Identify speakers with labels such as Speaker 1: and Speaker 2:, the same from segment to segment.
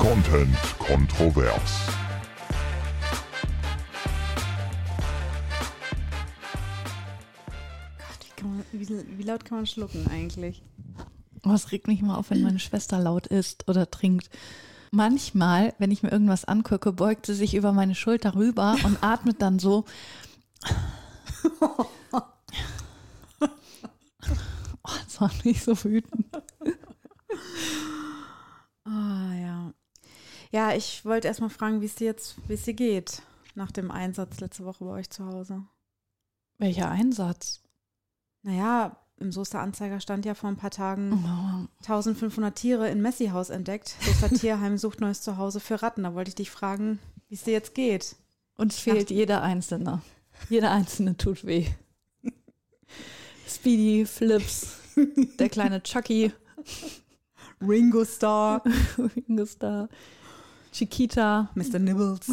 Speaker 1: Content kontrovers.
Speaker 2: Gott, wie laut kann man schlucken eigentlich?
Speaker 3: Oh, es regt mich immer auf, wenn meine Schwester laut isst oder trinkt. Manchmal, wenn ich mir irgendwas angucke, beugt sie sich über meine Schulter rüber und atmet dann so. Oh, das macht mich so wütend.
Speaker 2: Ah, ja. Ja, ich wollte erst mal fragen, wie es dir geht nach dem Einsatz letzte Woche bei euch zu Hause.
Speaker 3: Welcher Einsatz?
Speaker 2: Naja, im Soester Anzeiger stand ja vor ein paar Tagen 1500 Tiere in Messi-Haus entdeckt. Soester Tierheim sucht neues Zuhause für Ratten. Da wollte ich dich fragen, wie es dir jetzt geht.
Speaker 3: Uns fehlt jeder Einzelne. Jeder Einzelne tut weh. Speedy, Flips, der kleine Chucky,
Speaker 2: Ringo Starr,
Speaker 3: Chiquita,
Speaker 2: Mr. Nibbles.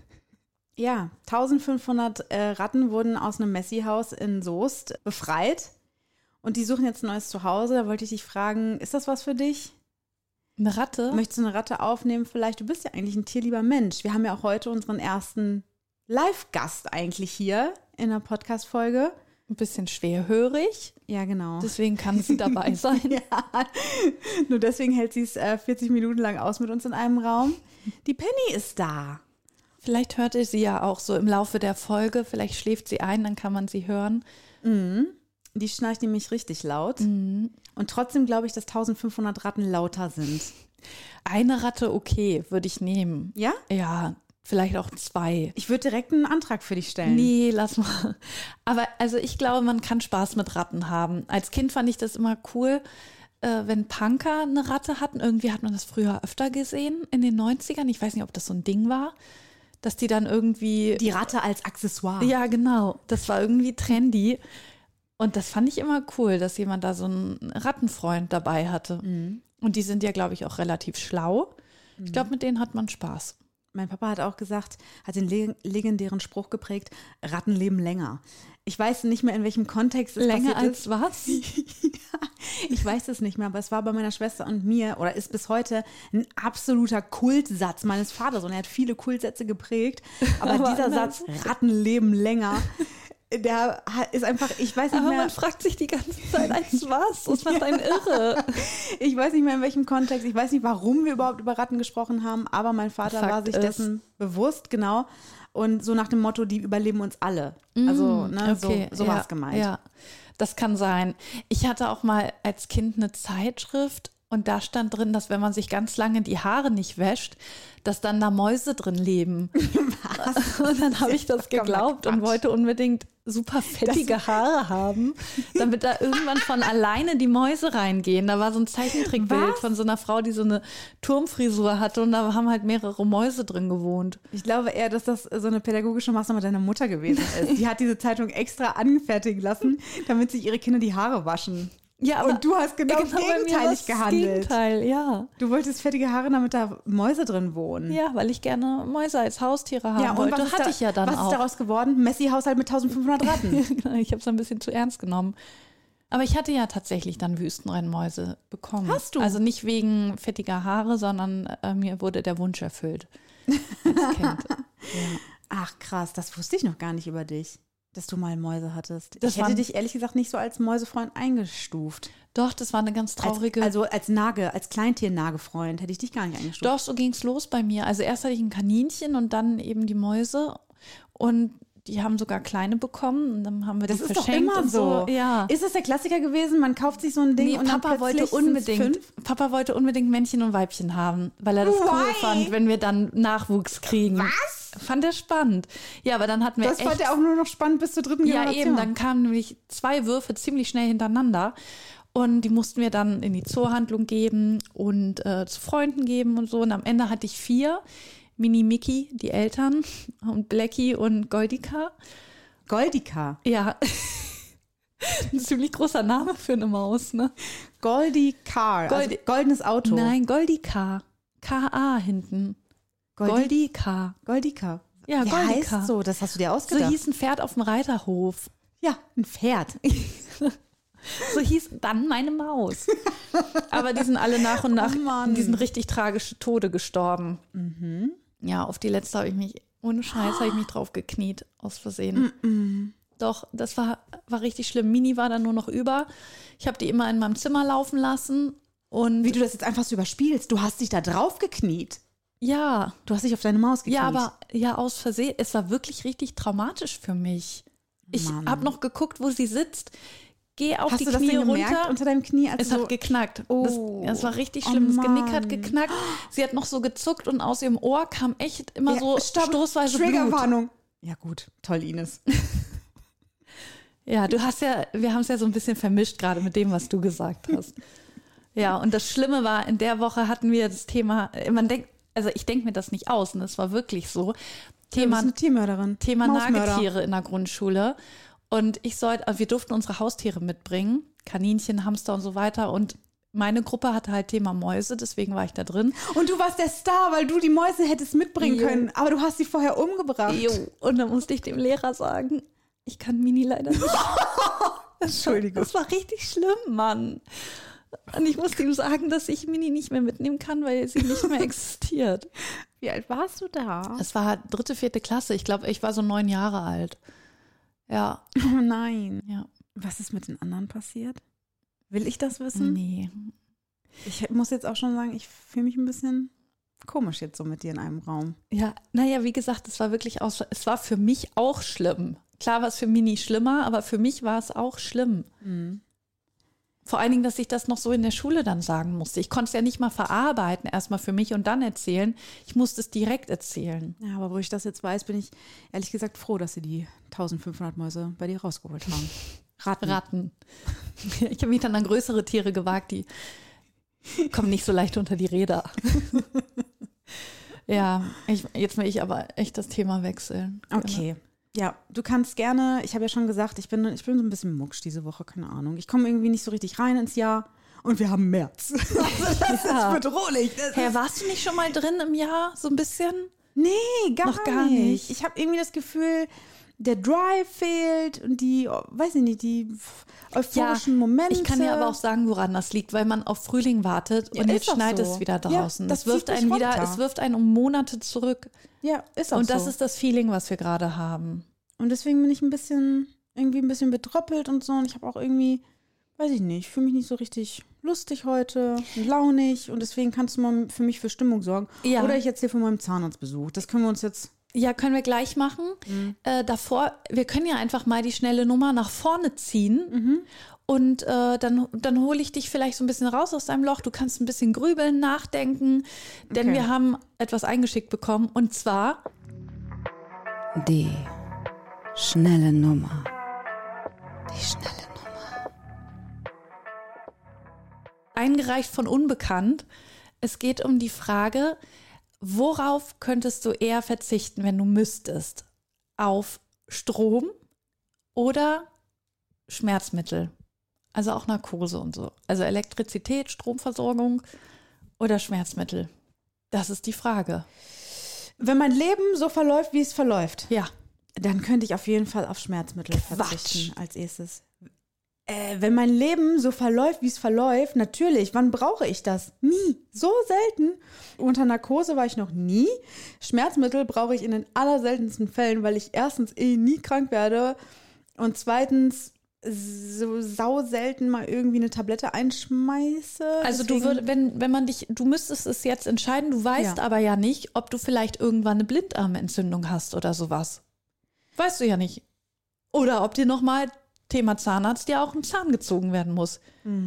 Speaker 2: Ja, 1500 Ratten wurden aus einem Messi-Haus in Soest befreit und die suchen jetzt ein neues Zuhause. Da wollte ich dich fragen, ist das was für dich?
Speaker 3: Eine Ratte?
Speaker 2: Möchtest du eine Ratte aufnehmen vielleicht? Du bist ja eigentlich ein tierlieber Mensch. Wir haben ja auch heute unseren ersten Live-Gast eigentlich hier in der Podcast-Folge.
Speaker 3: Ein bisschen schwerhörig.
Speaker 2: Ja, genau.
Speaker 3: Deswegen kann sie dabei sein.
Speaker 2: Ja, nur deswegen hält sie es 40 Minuten lang aus mit uns in einem Raum. Die Penny ist da.
Speaker 3: Vielleicht hört ihr sie ja auch so im Laufe der Folge. Vielleicht schläft sie ein, dann kann man sie hören.
Speaker 2: Mhm. Die schnarcht nämlich richtig laut. Mhm. Und trotzdem glaube ich, dass 1500 Ratten lauter sind.
Speaker 3: Eine Ratte, okay, würde ich nehmen.
Speaker 2: Ja?
Speaker 3: Ja, vielleicht auch 2.
Speaker 2: Ich würde direkt einen Antrag für dich stellen.
Speaker 3: Nee, lass mal. Aber also ich glaube, man kann Spaß mit Ratten haben. Als Kind fand ich das immer cool, wenn Punker eine Ratte hatten. Irgendwie hat man das früher öfter gesehen in den 90ern. Ich weiß nicht, ob das so ein Ding war. Dass die dann irgendwie…
Speaker 2: Die Ratte als Accessoire.
Speaker 3: Ja, genau. Das war irgendwie trendy. Und das fand ich immer cool, dass jemand da so einen Rattenfreund dabei hatte. Mhm. Und die sind ja, glaube ich, auch relativ schlau. Ich glaube, mit denen hat man Spaß.
Speaker 2: Mein Papa hat auch gesagt, hat den legendären Spruch geprägt, Ratten leben länger. Ich weiß nicht mehr, in welchem Kontext es
Speaker 3: länger
Speaker 2: passiert
Speaker 3: als
Speaker 2: ist.
Speaker 3: Was?
Speaker 2: Ja, ich weiß es nicht mehr, aber es war bei meiner Schwester und mir oder ist bis heute ein absoluter Kultsatz meines Vaters und er hat viele Kultsätze geprägt, aber dieser Satz, Ratten leben länger, der ist einfach, ich weiß nicht
Speaker 3: aber
Speaker 2: mehr.
Speaker 3: Man fragt sich die ganze Zeit, als was? Das macht einen irre.
Speaker 2: Ich weiß nicht mehr, in welchem Kontext, ich weiß nicht, warum wir überhaupt über Ratten gesprochen haben, aber mein Vater war sich dessen bewusst, genau. Und so nach dem Motto, die überleben uns alle. Also, ne,
Speaker 3: okay,
Speaker 2: so war es gemeint.
Speaker 3: Ja, das kann sein. Ich hatte auch mal als Kind eine Zeitschrift und da stand drin, dass wenn man sich ganz lange die Haare nicht wäscht, dass dann da Mäuse drin leben. Was? Und dann habe ich das geglaubt und wollte unbedingt super fettige Haare haben, damit da irgendwann von alleine die Mäuse reingehen. Da war so ein Zeichentrickbild von so einer Frau, die so eine Turmfrisur hatte und da haben halt mehrere Mäuse drin gewohnt.
Speaker 2: Ich glaube eher, dass das so eine pädagogische Maßnahme deiner Mutter gewesen ist. Die hat diese Zeitung extra anfertigen lassen, damit sich ihre Kinder die Haare waschen.
Speaker 3: Ja, aber
Speaker 2: und du hast genau gegenteilig gehandelt.
Speaker 3: Gegenteil, ja.
Speaker 2: Du wolltest fettige Haare, damit da Mäuse drin wohnen.
Speaker 3: Ja, weil ich gerne Mäuse als Haustiere haben wollte.
Speaker 2: Was hatte ich ja dann auch. Was ist daraus geworden? Messi-Haushalt mit 1500 Ratten.
Speaker 3: Ich habe es ein bisschen zu ernst genommen. Aber ich hatte ja tatsächlich dann Wüstenrennmäuse bekommen.
Speaker 2: Hast du?
Speaker 3: Also nicht wegen fettiger Haare, sondern mir wurde der Wunsch erfüllt als Kind. Ja.
Speaker 2: Ach krass, das wusste ich noch gar nicht über dich. Dass du mal Mäuse hattest. Ich hätte dich ehrlich gesagt nicht so als Mäusefreund eingestuft.
Speaker 3: Doch, das war eine ganz traurige…
Speaker 2: als Kleintier-Nagefreund hätte ich dich gar nicht eingestuft.
Speaker 3: Doch, so ging es los bei mir. Also erst hatte ich ein Kaninchen und dann eben die Mäuse. Und die haben sogar kleine bekommen. Und dann haben wir das verschenkt.
Speaker 2: Das ist doch immer so.
Speaker 3: Ja.
Speaker 2: Ist das der Klassiker gewesen? Man kauft sich so ein Ding und
Speaker 3: Papa wollte unbedingt Männchen und Weibchen haben, weil er das cool fand, wenn wir dann Nachwuchs kriegen.
Speaker 2: Was?
Speaker 3: Fand er spannend. Ja, aber dann hatten wir
Speaker 2: Das fand er auch nur noch spannend bis zur 3. Generation.
Speaker 3: Ja, eben. Dann kamen nämlich 2 Würfe ziemlich schnell hintereinander. Und die mussten wir dann in die Zoohandlung geben und zu Freunden geben und so. Und am Ende hatte ich 4. Mini Mickey, die Eltern, und Blackie und Goldika.
Speaker 2: Goldika?
Speaker 3: Ja. Ein ziemlich großer Name für eine Maus, ne?
Speaker 2: Goldikar, also goldenes Auto.
Speaker 3: Nein, Goldika. K-A hinten. Goldika.
Speaker 2: Goldika.
Speaker 3: Ja,
Speaker 2: Wer
Speaker 3: Goldika.
Speaker 2: heißt so? Das hast du dir ausgedacht.
Speaker 3: So hieß ein Pferd auf dem Reiterhof.
Speaker 2: Ja, ein Pferd.
Speaker 3: So hieß dann meine Maus. Aber die sind alle nach und nach,
Speaker 2: Mann.
Speaker 3: die sind richtig tragische Tode gestorben. Ja, auf die letzte habe ich mich, ohne Scheiß, habe ich mich drauf gekniet, aus Versehen. Doch, das war richtig schlimm. Mini war dann nur noch über. Ich habe die immer in meinem Zimmer laufen lassen. Und
Speaker 2: Wie du das jetzt einfach so überspielst. Du hast dich da drauf gekniet.
Speaker 3: ja,
Speaker 2: Du hast dich auf deine Maus gekniet.
Speaker 3: ja, aber ja, aus Versehen. Es war wirklich richtig traumatisch für mich. Ich
Speaker 2: Mann.
Speaker 3: habe noch geguckt, wo sie sitzt. Geh auf
Speaker 2: Hast
Speaker 3: die
Speaker 2: du das
Speaker 3: Knie
Speaker 2: denn gemerkt
Speaker 3: runter.
Speaker 2: unter deinem Knie? Als
Speaker 3: Es
Speaker 2: du
Speaker 3: hat geknackt.
Speaker 2: Oh.
Speaker 3: Das war richtig
Speaker 2: Oh
Speaker 3: schlimm. Das Genick hat
Speaker 2: Mann.
Speaker 3: geknackt. Sie hat noch so gezuckt und aus ihrem Ohr kam echt immer
Speaker 2: Ja,
Speaker 3: so
Speaker 2: stopp.
Speaker 3: stoßweise Blut.
Speaker 2: Triggerwarnung. Ja gut, toll, Ines.
Speaker 3: Ja, wir haben es ja so ein bisschen vermischt gerade mit dem, was du gesagt hast. Ja, und das Schlimme war, in der Woche hatten wir das Thema, ich denke mir das nicht aus, und es war wirklich so,
Speaker 2: Du
Speaker 3: Thema
Speaker 2: bist eine Tiermörderin.
Speaker 3: Thema
Speaker 2: Mausmörder.
Speaker 3: Nagetiere in der Grundschule. Und wir durften unsere Haustiere mitbringen, Kaninchen, Hamster und so weiter. Und meine Gruppe hatte halt Thema Mäuse, deswegen war ich da drin.
Speaker 2: Und du warst der Star, weil du die Mäuse hättest mitbringen
Speaker 3: Jo.
Speaker 2: können. Aber du hast sie vorher umgebracht.
Speaker 3: Und dann musste ich dem Lehrer sagen, ich kann Mini leider nicht.
Speaker 2: Entschuldigung.
Speaker 3: Das war richtig schlimm, Mann. Und ich musste ihm sagen, dass ich Mini nicht mehr mitnehmen kann, weil sie nicht mehr existiert.
Speaker 2: Wie alt warst du da?
Speaker 3: Es war 3., 4. Klasse. Ich glaube, ich war so 9 Jahre alt. Ja,
Speaker 2: Oh nein.
Speaker 3: ja.
Speaker 2: Was ist mit den anderen passiert? Will ich das wissen?
Speaker 3: Nee.
Speaker 2: Ich muss jetzt auch schon sagen, ich fühle mich ein bisschen komisch jetzt so mit dir in einem Raum.
Speaker 3: Ja, naja, wie gesagt, es war für mich auch schlimm. Klar war es für Mini schlimmer, aber für mich war es auch schlimm. Vor allen Dingen, dass ich das noch so in der Schule dann sagen musste. Ich konnte es ja nicht mal verarbeiten, erstmal für mich und dann erzählen. Ich musste es direkt erzählen.
Speaker 2: Ja, aber wo ich das jetzt weiß, bin ich ehrlich gesagt froh, dass sie die 1500 Mäuse bei dir rausgeholt haben.
Speaker 3: Ratten. Ich habe mich dann an größere Tiere gewagt, die kommen nicht so leicht unter die Räder. Ja, jetzt will ich aber echt das Thema wechseln.
Speaker 2: Okay. Ja, du kannst gerne, ich habe ja schon gesagt, ich bin so ein bisschen mucksch diese Woche, keine Ahnung. Ich komme irgendwie nicht so richtig rein ins Jahr und wir haben März. Also das
Speaker 3: Ja.
Speaker 2: ist bedrohlich.
Speaker 3: Herr, warst du nicht schon mal drin im Jahr, so ein bisschen?
Speaker 2: Nee, gar,
Speaker 3: Noch gar
Speaker 2: nicht.
Speaker 3: nicht.
Speaker 2: Ich habe irgendwie das Gefühl, der Drive fehlt und die, weiß ich nicht, die euphorischen Momente.
Speaker 3: Ich kann dir aber auch sagen, woran das liegt, weil man auf Frühling wartet
Speaker 2: Ja,
Speaker 3: und
Speaker 2: ist
Speaker 3: jetzt
Speaker 2: doch
Speaker 3: schneit
Speaker 2: so.
Speaker 3: es wieder
Speaker 2: Ja,
Speaker 3: draußen.
Speaker 2: das
Speaker 3: Es wirft
Speaker 2: zieht dich
Speaker 3: einen wieder,
Speaker 2: runter.
Speaker 3: es wirft einen um Monate zurück.
Speaker 2: Ja, ist auch
Speaker 3: Und das
Speaker 2: so.
Speaker 3: ist das Feeling, was wir gerade haben.
Speaker 2: Und deswegen bin ich ein bisschen bedröppelt und so. Und ich habe auch irgendwie, weiß ich nicht, fühle mich nicht so richtig lustig heute, launig. Und deswegen kannst du mal für mich für Stimmung sorgen.
Speaker 3: Ja.
Speaker 2: Oder ich erzähle von meinem Zahnarztbesuch. Das können wir uns jetzt.
Speaker 3: Ja, können wir gleich machen. Davor, wir können ja einfach mal die schnelle Nummer nach vorne ziehen. Und dann hole ich dich vielleicht so ein bisschen raus aus deinem Loch. Du kannst ein bisschen grübeln, nachdenken. Denn
Speaker 2: Okay.
Speaker 3: wir haben etwas eingeschickt bekommen. Und zwar
Speaker 4: Die schnelle Nummer. Die schnelle Nummer.
Speaker 3: eingereicht von Unbekannt. Es geht um die Frage, worauf könntest du eher verzichten, wenn du müsstest? Auf Strom oder Schmerzmittel? Also auch Narkose und so. Also Elektrizität, Stromversorgung oder Schmerzmittel? Das ist die Frage.
Speaker 2: Wenn mein Leben so verläuft, wie es verläuft,
Speaker 3: Ja.
Speaker 2: dann könnte ich auf jeden Fall auf Schmerzmittel
Speaker 3: Quatsch.
Speaker 2: verzichten als erstes. Wenn mein Leben so verläuft, wie es verläuft, natürlich, wann brauche ich das? Nie. So selten. Unter Narkose war ich noch nie. Schmerzmittel brauche ich in den allerseltensten Fällen, weil ich erstens nie krank werde und zweitens so sau selten mal irgendwie eine Tablette einschmeiße.
Speaker 3: Also
Speaker 2: Deswegen-
Speaker 3: du müsstest es jetzt entscheiden, du weißt
Speaker 2: Ja.
Speaker 3: aber ja nicht, ob du vielleicht irgendwann eine Blinddarmentzündung hast oder sowas. Weißt du ja nicht. Oder ob dir nochmal Thema Zahnarzt dir auch ein Zahn gezogen werden muss.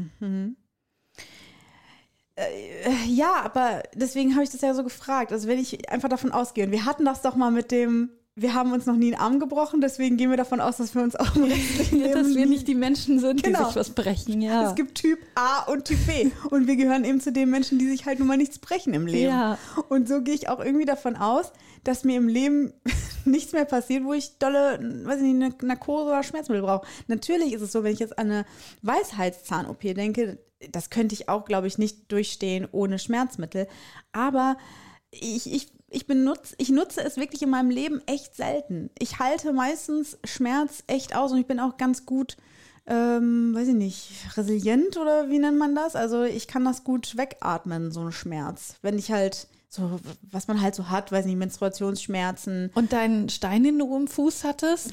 Speaker 2: Ja, aber deswegen habe ich das ja so gefragt. Also wenn ich einfach davon ausgehe, und wir hatten das doch mal mit dem, wir haben uns noch nie einen Arm gebrochen, deswegen gehen wir davon aus, dass wir uns auch im restlichen Leben
Speaker 3: Dass wir
Speaker 2: nie-
Speaker 3: nicht die Menschen sind, die
Speaker 2: Genau.
Speaker 3: sich was brechen. Ja.
Speaker 2: Es gibt Typ A und Typ B. Und wir gehören eben zu den Menschen, die sich halt nun mal nichts brechen im Leben.
Speaker 3: Ja.
Speaker 2: Und so gehe ich auch irgendwie davon aus, dass mir im Leben nichts mehr passiert, wo ich dolle, weiß ich nicht, eine Narkose oder Schmerzmittel brauche. Natürlich ist es so, wenn ich jetzt an eine Weisheitszahn-OP denke, das könnte ich auch, glaube ich, nicht durchstehen ohne Schmerzmittel. Aber ich nutze es wirklich in meinem Leben echt selten. Ich halte meistens Schmerz echt aus und ich bin auch ganz gut weiß ich nicht, resilient oder wie nennt man das? Also ich kann das gut wegatmen, so einen Schmerz. Wenn ich halt so, was man halt so hat, weiß nicht, Menstruationsschmerzen.
Speaker 3: Und deinen Stein, den du im Fuß hattest?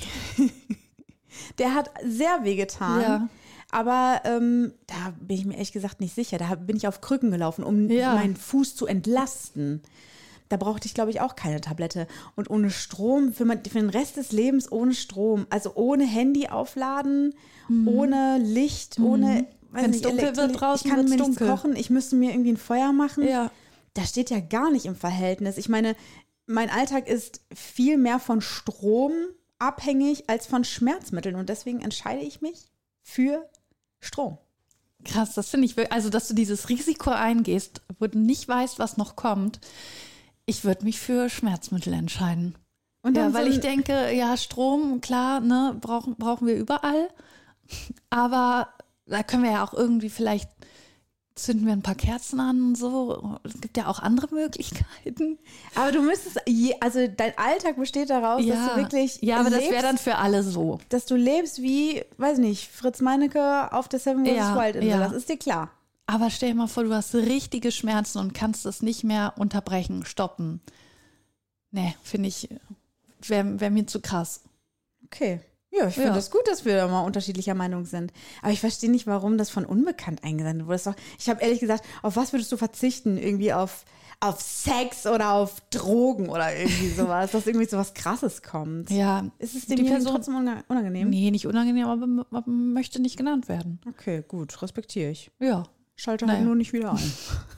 Speaker 2: Der hat sehr wehgetan.
Speaker 3: Ja.
Speaker 2: Aber da bin ich mir ehrlich gesagt nicht sicher. Da bin ich auf Krücken gelaufen, um meinen Fuß zu entlasten. Da brauchte ich, glaube ich, auch keine Tablette. Und ohne Strom, für den Rest des Lebens ohne Strom, also ohne Handy aufladen, ohne Licht, ohne,
Speaker 3: wenn es dunkel wird draußen,
Speaker 2: ich kann mir
Speaker 3: dunkel.
Speaker 2: nichts kochen, ich müsste mir irgendwie ein Feuer machen.
Speaker 3: Ja.
Speaker 2: Das steht ja gar nicht im Verhältnis. Ich meine, mein Alltag ist viel mehr von Strom abhängig als von Schmerzmitteln. Und deswegen entscheide ich mich für Strom.
Speaker 3: Krass, das finde ich wirklich, also dass du dieses Risiko eingehst, wo du nicht weißt, was noch kommt. Ich würde mich für Schmerzmittel entscheiden.
Speaker 2: Und dann
Speaker 3: weil ich denke, ja, Strom, klar, ne, brauchen wir überall. Aber da können wir ja auch irgendwie vielleicht zünden wir ein paar Kerzen an und so. Es gibt ja auch andere Möglichkeiten.
Speaker 2: Aber du müsstest, also dein Alltag besteht daraus, dass du wirklich
Speaker 3: aber das
Speaker 2: lebst,
Speaker 3: wäre dann für alle so.
Speaker 2: dass du lebst wie, weiß nicht, Fritz Meinecke auf der Seven vs. Wild Insel.
Speaker 3: ja.
Speaker 2: Das ist dir klar.
Speaker 3: Aber stell dir mal vor, du hast richtige Schmerzen und kannst das nicht mehr unterbrechen, stoppen. Nee, finde ich, wäre mir zu krass.
Speaker 2: Okay. Ja, ich finde das gut, dass wir da mal unterschiedlicher Meinung sind. Aber ich verstehe nicht, warum das von unbekannt eingesendet wurde. Ich habe ehrlich gesagt, auf was würdest du verzichten? Irgendwie auf Sex oder auf Drogen oder irgendwie sowas, dass irgendwie sowas Krasses kommt.
Speaker 3: Ja.
Speaker 2: Ist es dem Person trotzdem unangenehm?
Speaker 3: Nee, nicht unangenehm, aber möchte nicht genannt werden.
Speaker 2: Okay, gut, respektiere ich.
Speaker 3: Ja.
Speaker 2: Schalte halt nur nicht wieder ein.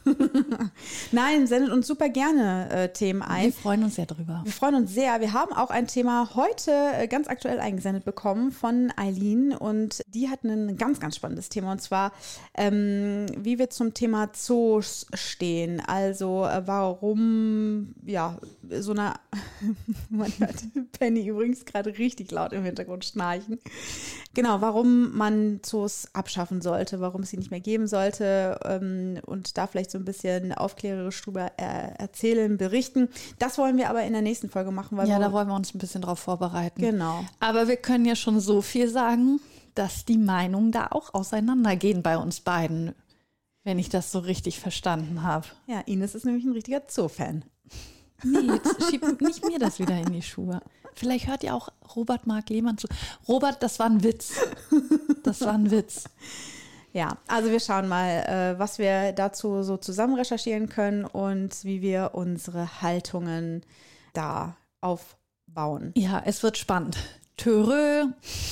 Speaker 2: Nein, sendet uns super gerne Themen ein.
Speaker 3: Wir freuen uns sehr drüber.
Speaker 2: Wir freuen uns sehr. Wir haben auch ein Thema heute ganz aktuell eingesendet bekommen von Eileen und die hat ein ganz, ganz spannendes Thema und zwar, wie wir zum Thema Zoos stehen. Also warum, so eine, man hört Penny übrigens gerade richtig laut im Hintergrund schnarchen. Genau, warum man Zoos abschaffen sollte, warum es sie nicht mehr geben sollte und da vielleicht so ein bisschen aufklärerisch drüber erzählen, berichten. Das wollen wir aber in der nächsten Folge machen. Weil
Speaker 3: da wollen wir uns ein bisschen drauf vorbereiten.
Speaker 2: Genau.
Speaker 3: Aber wir können ja schon so viel sagen, dass die Meinungen da auch auseinandergehen bei uns beiden, wenn ich das so richtig verstanden habe.
Speaker 2: Ja, Ines ist nämlich ein richtiger Zoo-Fan.
Speaker 3: Nee, jetzt schieb nicht mir das wieder in die Schuhe. Vielleicht hört ihr auch Robert Mark Lehmann zu. Robert, das war ein Witz. Das war ein Witz.
Speaker 2: Ja, also wir schauen mal, was wir dazu so zusammen recherchieren können und wie wir unsere Haltungen da aufbauen.
Speaker 3: Ja, es wird spannend. Törö.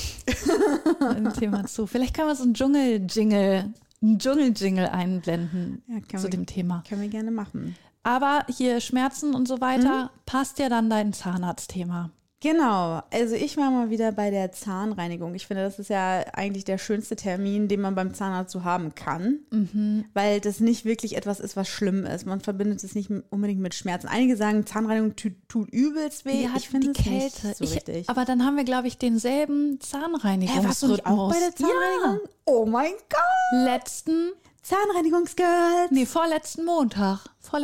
Speaker 3: Ein Thema zu. Vielleicht kann man so einen Dschungel-Jingle einblenden zu dem Thema.
Speaker 2: Können wir gerne machen.
Speaker 3: Aber hier Schmerzen und so weiter, passt ja dann dein Zahnarztthema.
Speaker 2: Genau, also ich war mal wieder bei der Zahnreinigung. Ich finde, das ist ja eigentlich der schönste Termin, den man beim Zahnarzt so haben kann, weil das nicht wirklich etwas ist, was schlimm ist. Man verbindet es nicht unbedingt mit Schmerzen. Einige sagen, Zahnreinigung tut übelst weh.
Speaker 3: Ja,
Speaker 2: ich finde
Speaker 3: die
Speaker 2: es
Speaker 3: Kälte.
Speaker 2: nicht so richtig.
Speaker 3: Aber dann haben wir, glaube ich, denselben Zahnreinigungsrhythmus.
Speaker 2: Warst du nicht auch bei der Zahnreinigung?
Speaker 3: Ja.
Speaker 2: Oh mein Gott!
Speaker 3: Letzten,
Speaker 2: Zahnreinigungsgirls!
Speaker 3: vorletzten Montag.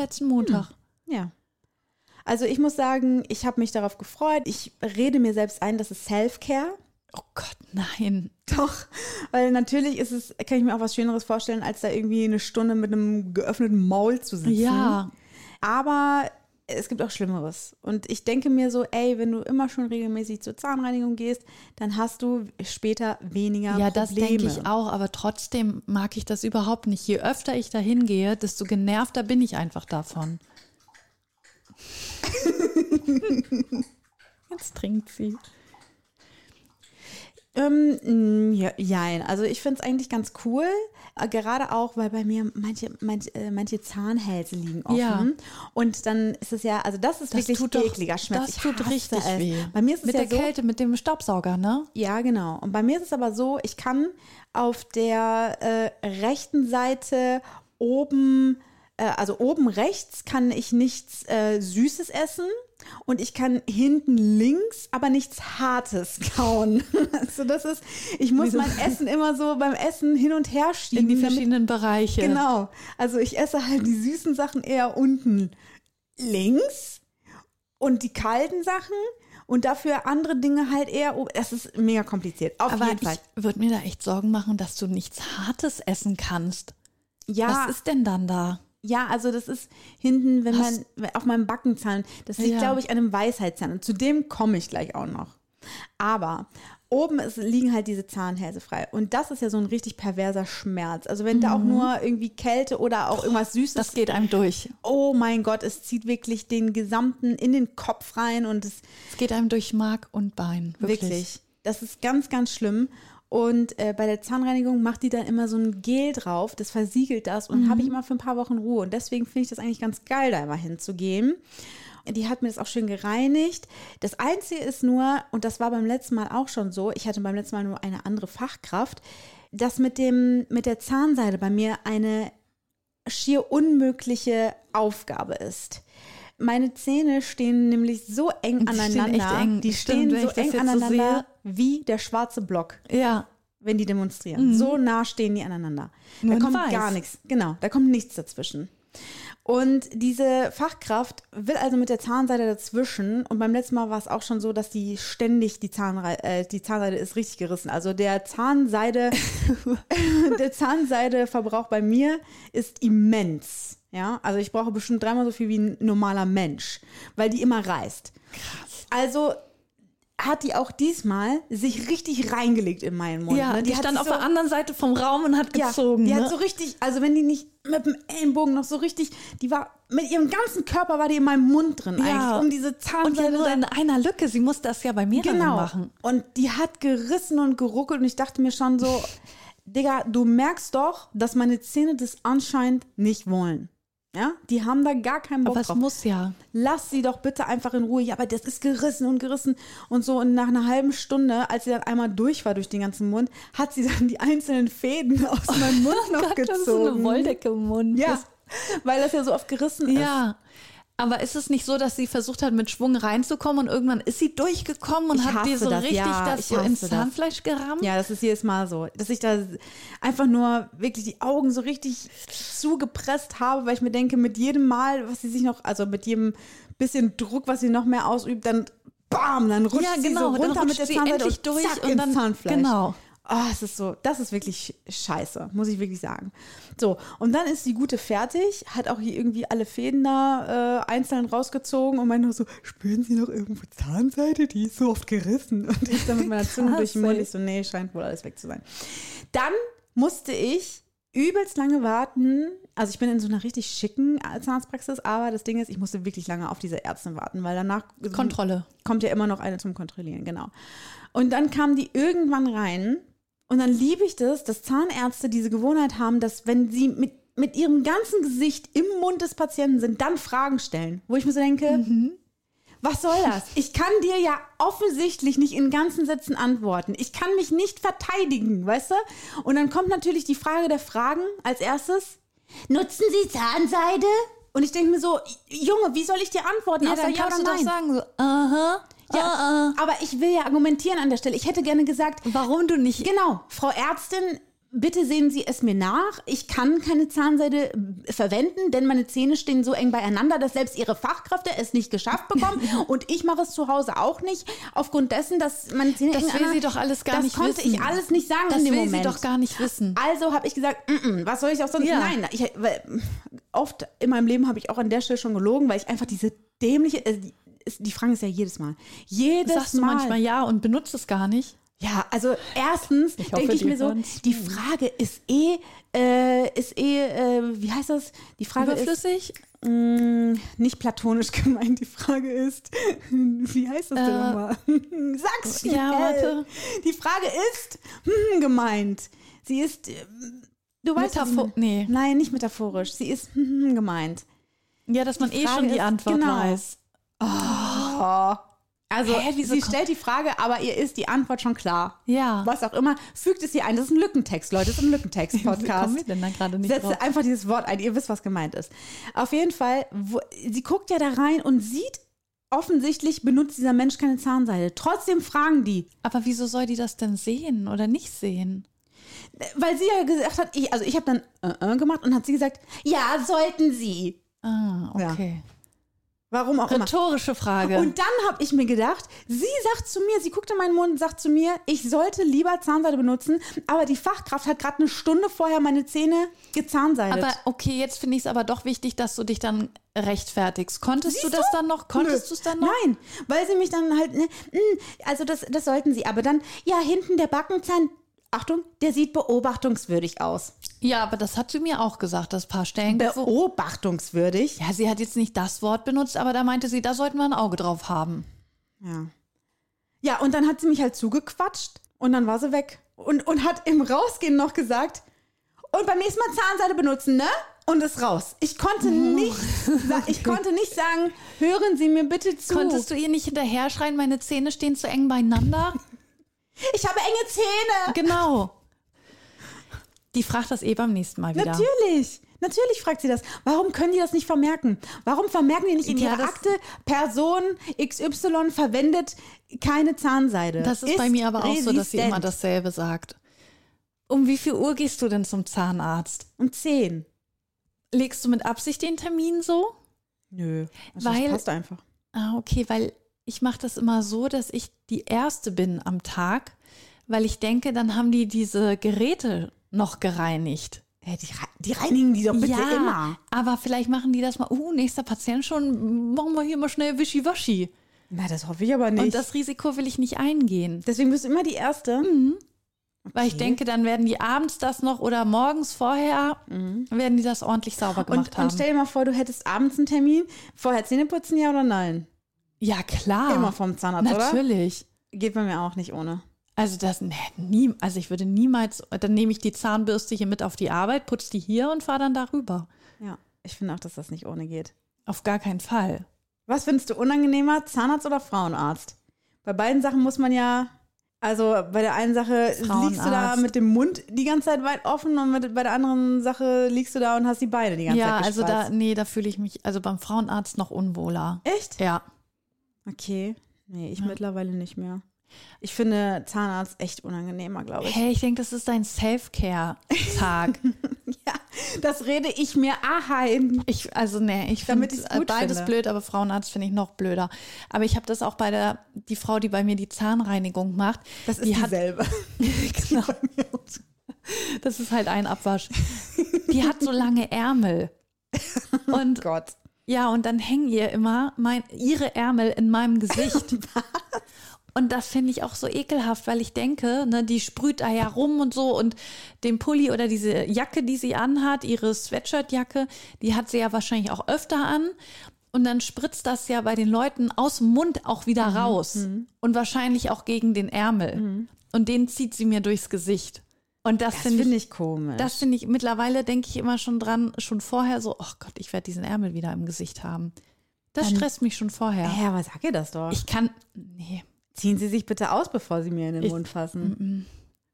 Speaker 2: Ja. Also ich muss sagen, ich habe mich darauf gefreut. Ich rede mir selbst ein, das ist Self-Care.
Speaker 3: Oh Gott, nein.
Speaker 2: Doch, weil natürlich kann ich mir auch was Schöneres vorstellen, als da irgendwie eine Stunde mit einem geöffneten Maul zu sitzen.
Speaker 3: Ja.
Speaker 2: Aber es gibt auch Schlimmeres. Und ich denke mir so, ey, wenn du immer schon regelmäßig zur Zahnreinigung gehst, dann hast du später weniger Probleme.
Speaker 3: Ja, das denke ich auch, aber trotzdem mag ich das überhaupt nicht. Je öfter ich da hingehe, desto genervter bin ich einfach davon. Jetzt trinkt sie.
Speaker 2: Also ich finde es eigentlich ganz cool, gerade auch, weil bei mir manche Zahnhälse liegen offen.
Speaker 3: Ja.
Speaker 2: Und dann ist es ja, also das ist wirklich ekliger Schmerz.
Speaker 3: Das tut richtig weh.
Speaker 2: Bei mir ist es
Speaker 3: mit der Kälte, mit dem Staubsauger, ne?
Speaker 2: Ja, genau. Und bei mir ist es aber so, ich kann auf der rechten Seite oben rechts kann ich nichts Süßes essen und ich kann hinten links aber nichts Hartes kauen. Also ich muss mein Essen immer so beim Essen hin und her schieben.
Speaker 3: In die verschiedenen Bereiche.
Speaker 2: Genau. Also ich esse halt die süßen Sachen eher unten links und die kalten Sachen und dafür andere Dinge halt eher, es ist mega kompliziert. Auf
Speaker 3: Aber
Speaker 2: jeden Fall.
Speaker 3: ich würde mir da echt Sorgen machen, dass du nichts Hartes essen kannst.
Speaker 2: Ja,
Speaker 3: Was ist denn dann da?
Speaker 2: ja, also das ist hinten, wenn man auf meinem Backenzahn, das liegt, glaube ich, an einem Weisheitszahn. Und zu dem komme ich gleich auch noch. Aber oben liegen halt diese Zahnhälse frei. Und das ist ja so ein richtig perverser Schmerz. Also wenn da auch nur irgendwie Kälte oder auch irgendwas Süßes.
Speaker 3: Das geht einem durch.
Speaker 2: Oh mein Gott, es zieht wirklich den gesamten in den Kopf rein und es
Speaker 3: Es geht einem durch Mark und Bein.
Speaker 2: wirklich. Das ist ganz, ganz schlimm. Und bei der Zahnreinigung macht die dann immer so ein Gel drauf, das versiegelt das und habe ich immer für ein paar Wochen Ruhe. Und deswegen finde ich das eigentlich ganz geil, da immer hinzugehen. Die hat mir das auch schön gereinigt. Das Einzige ist nur, und das war beim letzten Mal auch schon so, ich hatte beim letzten Mal nur eine andere Fachkraft, dass mit der Zahnseide bei mir eine schier unmögliche Aufgabe ist. Meine Zähne stehen nämlich so eng aneinander.
Speaker 3: echt eng.
Speaker 2: Die
Speaker 3: Stimmt,
Speaker 2: stehen
Speaker 3: wenn
Speaker 2: so
Speaker 3: ich das
Speaker 2: eng
Speaker 3: jetzt so
Speaker 2: aneinander wie der schwarze Block,
Speaker 3: Ja.
Speaker 2: wenn die demonstrieren. So nah stehen die aneinander.
Speaker 3: Nur
Speaker 2: Da
Speaker 3: in
Speaker 2: kommt
Speaker 3: weiß.
Speaker 2: gar nichts. Genau, da kommt nichts dazwischen. Und diese Fachkraft will also mit der Zahnseide dazwischen. Und beim letzten Mal war es auch schon so, dass die ständig die Zahnseide ist richtig gerissen. Also der Zahnseideverbrauch bei mir ist immens. Ja, also ich brauche bestimmt 3-mal so viel wie ein normaler Mensch, weil die immer reißt. Krass. Also hat die auch diesmal sich richtig reingelegt in meinen Mund.
Speaker 3: Ja,
Speaker 2: ne?
Speaker 3: die
Speaker 2: hat
Speaker 3: stand
Speaker 2: sich
Speaker 3: auf der anderen Seite vom Raum und hat gezogen.
Speaker 2: Die
Speaker 3: ne?
Speaker 2: hat so richtig, also wenn die nicht mit dem Ellenbogen noch so richtig, die war, mit ihrem ganzen Körper war die in meinem Mund drin eigentlich, um diese
Speaker 3: und ja
Speaker 2: Zahnseide
Speaker 3: nur in einer Lücke. Sie muss das ja bei mehreren machen.
Speaker 2: Und die hat gerissen und geruckelt und ich dachte mir schon so, Digga, du merkst doch, dass meine Zähne das anscheinend nicht wollen. Ja, die haben da gar keinen Bock
Speaker 3: Aber es
Speaker 2: drauf.
Speaker 3: muss ja.
Speaker 2: Lass sie doch bitte einfach in Ruhe. Ja, aber das ist gerissen und so. Und nach einer halben Stunde, als sie dann einmal durch war durch den ganzen Mund, hat sie dann die einzelnen Fäden aus meinem Mund noch gezogen.
Speaker 3: Das ist so eine Wolldecke im Mund.
Speaker 2: Ja, weil das ja so oft gerissen ist.
Speaker 3: Ja. Aber ist es nicht so, dass sie versucht hat, mit Schwung reinzukommen und irgendwann ist sie durchgekommen und
Speaker 2: Ich
Speaker 3: hat dir
Speaker 2: hasse
Speaker 3: so
Speaker 2: das,
Speaker 3: richtig
Speaker 2: ja,
Speaker 3: das
Speaker 2: ich
Speaker 3: so ins
Speaker 2: hasse das.
Speaker 3: Zahnfleisch gerammt?
Speaker 2: Ja, das ist jedes Mal so, dass ich da einfach nur wirklich die Augen so richtig zugepresst habe, weil ich mir denke, mit jedem Mal, was sie sich noch, also mit jedem bisschen Druck, was sie noch mehr ausübt, dann bam, dann rutscht
Speaker 3: Ja,
Speaker 2: sie
Speaker 3: genau,
Speaker 2: so
Speaker 3: dann
Speaker 2: runter
Speaker 3: rutscht
Speaker 2: mit der
Speaker 3: sie
Speaker 2: Zahnseide
Speaker 3: endlich
Speaker 2: und
Speaker 3: durch
Speaker 2: zack,
Speaker 3: und
Speaker 2: ins
Speaker 3: dann-
Speaker 2: Zahnfleisch.
Speaker 3: genau.
Speaker 2: Oh, es ist so, das ist wirklich scheiße, muss ich wirklich sagen. So, und dann ist die Gute fertig, hat auch hier irgendwie alle Fäden da einzeln rausgezogen und meinte nur so, spüren Sie noch irgendwo Zahnseide? Die ist so oft gerissen. Und ich dann mit meiner Zunge durch den Mund, ich so, nee, scheint wohl alles weg zu sein. Dann musste ich übelst lange warten. Also ich bin in so einer richtig schicken Zahnarztpraxis, aber das Ding ist, ich musste wirklich lange auf diese Ärztin warten, weil danach
Speaker 3: Kontrolle.
Speaker 2: kommt ja immer noch eine zum Kontrollieren, genau. Und dann kam die irgendwann rein und dann liebe ich das, dass Zahnärzte diese Gewohnheit haben, dass wenn sie mit ihrem ganzen Gesicht im Mund des Patienten sind, dann Fragen stellen, wo ich mir so denke, was soll das? Ich kann dir ja offensichtlich nicht in ganzen Sätzen antworten. Ich kann mich nicht verteidigen, weißt du? Und dann kommt natürlich die Frage der Fragen als erstes. Nutzen Sie Zahnseide? Und ich denke mir so, Junge, wie soll ich dir antworten?
Speaker 3: Ja,
Speaker 2: Außer
Speaker 3: dann
Speaker 2: ja
Speaker 3: kannst
Speaker 2: oder
Speaker 3: du doch
Speaker 2: nein?
Speaker 3: sagen so, aha,
Speaker 2: Ja, aber ich will ja argumentieren an der Stelle. Ich hätte gerne gesagt,
Speaker 3: warum du nicht...
Speaker 2: genau, Frau Ärztin, bitte sehen Sie es mir nach. Ich kann keine Zahnseide verwenden, denn meine Zähne stehen so eng beieinander, dass selbst Ihre Fachkräfte es nicht geschafft bekommen. Und ich mache es zu Hause auch nicht, aufgrund dessen, dass meine Zähne
Speaker 3: Das
Speaker 2: eng
Speaker 3: will
Speaker 2: aneinander-
Speaker 3: sie doch alles gar nicht
Speaker 2: Das konnte
Speaker 3: wissen.
Speaker 2: ich alles nicht sagen
Speaker 3: Das
Speaker 2: in dem
Speaker 3: will
Speaker 2: Moment.
Speaker 3: sie doch gar nicht wissen.
Speaker 2: Also habe ich gesagt, was soll ich auch sonst?
Speaker 3: Ja.
Speaker 2: Nein, weil oft in meinem Leben habe ich auch an der Stelle schon gelogen, weil ich einfach diese dämliche, die Fragen ist ja jedes Mal. Jedes
Speaker 3: Sagst du
Speaker 2: Mal.
Speaker 3: manchmal ja und benutzt es gar nicht?
Speaker 2: Ja, also erstens
Speaker 3: Ich hoffe,
Speaker 2: denke ich
Speaker 3: die
Speaker 2: mir so,
Speaker 3: hören's.
Speaker 2: die Frage ist wie heißt das? Die Frage
Speaker 3: Überflüssig?
Speaker 2: ist nicht platonisch gemeint. Die Frage ist, wie heißt das denn nochmal? Sag's schnell.
Speaker 3: ja, warte.
Speaker 2: Die Frage ist gemeint. Sie ist, du weißt
Speaker 3: Nee.
Speaker 2: Nein, nicht metaphorisch. Sie ist gemeint.
Speaker 3: Ja, dass man
Speaker 2: Die
Speaker 3: eh
Speaker 2: Frage
Speaker 3: schon die
Speaker 2: ist-
Speaker 3: Antwort
Speaker 2: genau.
Speaker 3: weiß.
Speaker 2: Also,
Speaker 3: wieso
Speaker 2: sie
Speaker 3: kommt-
Speaker 2: stellt die Frage, aber ihr ist die Antwort schon klar.
Speaker 3: Ja.
Speaker 2: Was auch immer, fügt es ihr ein. Das ist ein Lückentext, Leute. Das ist ein
Speaker 3: Wie
Speaker 2: Lückentext-Podcast.
Speaker 3: kommen wir denn da gerade nicht
Speaker 2: Setzt
Speaker 3: drauf?
Speaker 2: einfach dieses Wort ein. Ihr wisst, was gemeint ist. Auf jeden Fall, sie guckt ja da rein und sieht, offensichtlich benutzt dieser Mensch keine Zahnseide. Trotzdem fragen die.
Speaker 3: Aber wieso soll die das denn sehen oder nicht sehen?
Speaker 2: Weil sie ja gesagt hat, ich habe dann gemacht und hat sie gesagt, ja, sollten sie.
Speaker 3: Ah, okay.
Speaker 2: Warum auch immer.
Speaker 3: Rhetorische Frage.
Speaker 2: Und dann habe ich mir gedacht, sie sagt zu mir, sie guckt in meinen Mund und sagt zu mir, ich sollte lieber Zahnseide benutzen, aber die Fachkraft hat gerade eine Stunde vorher meine Zähne gezahnseidet.
Speaker 3: Aber okay, jetzt finde ich es aber doch wichtig, dass du dich dann rechtfertigst. Konntest du das dann noch? Konntest du es dann noch?
Speaker 2: Nein, weil sie mich dann halt, also das sollten sie, aber dann, ja, hinten der Backenzahn, Achtung, der sieht beobachtungswürdig aus.
Speaker 3: Ja, aber das hat sie mir auch gesagt, das paar Stellen.
Speaker 2: Beobachtungswürdig?
Speaker 3: Ja, sie hat jetzt nicht das Wort benutzt, aber da meinte sie, da sollten wir ein Auge drauf haben.
Speaker 2: Ja. Ja, und dann hat sie mich halt zugequatscht und dann war sie weg. Und hat im Rausgehen noch gesagt, und beim nächsten Mal Zahnseide benutzen, ne? Und ist raus. Ich konnte nicht sagen, hören Sie mir bitte zu.
Speaker 3: Konntest du ihr nicht hinterher schreien, meine Zähne stehen zu eng beieinander?
Speaker 2: Ich habe enge Zähne.
Speaker 3: Genau. Die fragt das beim nächsten Mal wieder.
Speaker 2: Natürlich fragt sie das. Warum können die das nicht vermerken? Warum vermerken die nicht in ihrer Akte, Person XY verwendet keine Zahnseide?
Speaker 3: Das ist bei mir aber auch so, dass sie immer dasselbe sagt. Um wie viel Uhr gehst du denn zum Zahnarzt?
Speaker 2: Um 10.
Speaker 3: Legst du mit Absicht den Termin so?
Speaker 2: Nö, also das passt einfach.
Speaker 3: Ah, okay, weil ich mache das immer so, dass ich die Erste bin am Tag, weil ich denke, dann haben die diese Geräte noch gereinigt.
Speaker 2: Die reinigen die doch bitte immer.
Speaker 3: Aber vielleicht machen die das mal, nächster Patient schon, machen wir hier mal schnell Wischiwaschi.
Speaker 2: Na, das hoffe ich aber nicht.
Speaker 3: Und das Risiko will ich nicht eingehen.
Speaker 2: Deswegen bist du immer die Erste?
Speaker 3: Mhm. Okay. Weil ich denke, dann werden die abends das noch oder morgens vorher, werden die das ordentlich sauber gemacht haben.
Speaker 2: Und stell dir mal vor, du hättest abends einen Termin, vorher Zähne putzen, ja oder nein?
Speaker 3: Ja, klar.
Speaker 2: Immer vom Zahnarzt,
Speaker 3: Natürlich.
Speaker 2: Oder? Geht bei mir auch nicht ohne.
Speaker 3: Also ich würde niemals, dann nehme ich die Zahnbürste hier mit auf die Arbeit, putze die hier und fahre dann darüber.
Speaker 2: Ja, ich finde auch, dass das nicht ohne geht.
Speaker 3: Auf gar keinen Fall.
Speaker 2: Was findest du unangenehmer, Zahnarzt oder Frauenarzt? Bei beiden Sachen muss man ja, also bei der einen Sache liegst du da mit dem Mund die ganze Zeit weit offen und bei der anderen Sache liegst du da und hast die Beine die ganze Zeit gespreizt.
Speaker 3: Ja, also da fühle ich mich, also beim Frauenarzt noch unwohler.
Speaker 2: Echt?
Speaker 3: Ja.
Speaker 2: Okay. Nee, ich mittlerweile nicht mehr. Ich finde Zahnarzt echt unangenehmer, glaube ich.
Speaker 3: Hey, ich denke, das ist dein Self-Care-Tag.
Speaker 2: Ja, das rede ich mir ein.
Speaker 3: Ich finde beides
Speaker 2: finde.
Speaker 3: blöd, aber Frauenarzt finde ich noch blöder. Aber ich habe das auch bei die Frau, die bei mir die Zahnreinigung macht.
Speaker 2: Das ist dieselbe.
Speaker 3: Genau. Das ist halt ein Abwasch. Die hat so lange Ärmel. Und
Speaker 2: Gott.
Speaker 3: Ja, und dann hängen ihr immer ihre Ärmel in meinem Gesicht. Und das finde ich auch so ekelhaft, weil ich denke, ne, die sprüht da ja rum und so und den Pulli oder diese Jacke, die sie anhat, ihre Sweatshirtjacke, die hat sie ja wahrscheinlich auch öfter an. Und dann spritzt das ja bei den Leuten aus dem Mund auch wieder raus. Und wahrscheinlich auch gegen den Ärmel. Und den zieht sie mir durchs Gesicht. Und das finde ich
Speaker 2: komisch.
Speaker 3: Das finde ich, mittlerweile denke ich immer schon dran, schon vorher so, oh Gott, ich werde diesen Ärmel wieder im Gesicht haben. Das stresst mich schon vorher.
Speaker 2: Ja, aber sag ihr das doch.
Speaker 3: Nee.
Speaker 2: Ziehen Sie sich bitte aus, bevor Sie mir in den Mund fassen.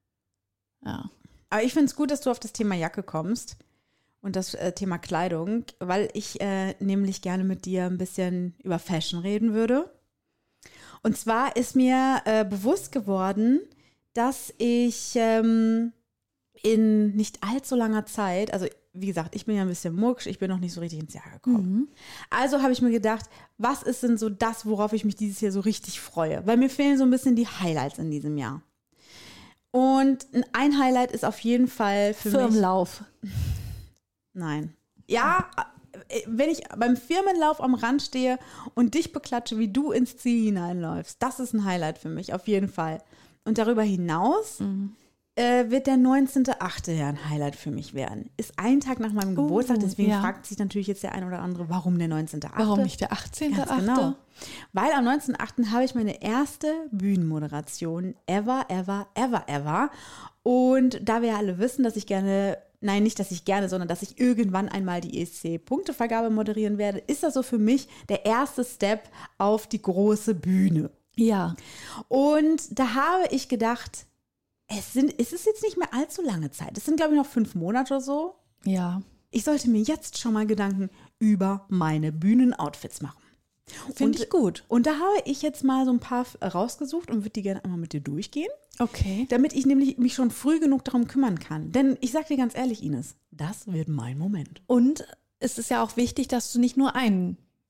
Speaker 3: Ja.
Speaker 2: Aber ich finde es gut, dass du auf das Thema Jacke kommst und das Thema Kleidung, weil ich nämlich gerne mit dir ein bisschen über Fashion reden würde. Und zwar ist mir bewusst geworden, dass ich in nicht allzu langer Zeit, also wie gesagt, ich bin ja ein bisschen mucksch, ich bin noch nicht so richtig ins Jahr gekommen. Also habe ich mir gedacht, was ist denn so das, worauf ich mich dieses Jahr so richtig freue? Weil mir fehlen so ein bisschen die Highlights in diesem Jahr. Und ein Highlight ist auf jeden Fall für
Speaker 3: Firmenlauf.
Speaker 2: mich. Nein. Ja, wenn ich beim Firmenlauf am Rand stehe und dich beklatsche, wie du ins Ziel hineinläufst, das ist ein Highlight für mich, auf jeden Fall. Und darüber hinaus wird der 19.8. ja ein Highlight für mich werden. Ist ein Tag nach meinem Geburtstag, deswegen fragt sich natürlich jetzt der ein oder andere, warum der 19.8.?
Speaker 3: Warum nicht der 18.8.?
Speaker 2: Genau. Weil am 19.8. habe ich meine erste Bühnenmoderation ever. Und da wir ja alle wissen, dass ich gerne, nein, nicht, dass ich gerne, sondern dass ich irgendwann einmal die ESC-Punktevergabe moderieren werde, ist das so für mich der erste Step auf die große Bühne.
Speaker 3: Ja.
Speaker 2: Und da habe ich gedacht, es ist jetzt nicht mehr allzu lange Zeit. Es sind, glaube ich, noch 5 Monate oder so.
Speaker 3: Ja.
Speaker 2: Ich sollte mir jetzt schon mal Gedanken über meine Bühnenoutfits machen.
Speaker 3: Finde ich gut.
Speaker 2: Und da habe ich jetzt mal so ein paar rausgesucht und würde die gerne einmal mit dir durchgehen.
Speaker 3: Okay.
Speaker 2: Damit ich nämlich mich schon früh genug darum kümmern kann. Denn ich sage dir ganz ehrlich, Ines, das wird mein Moment.
Speaker 3: Und es ist ja auch wichtig, dass du nicht nur einen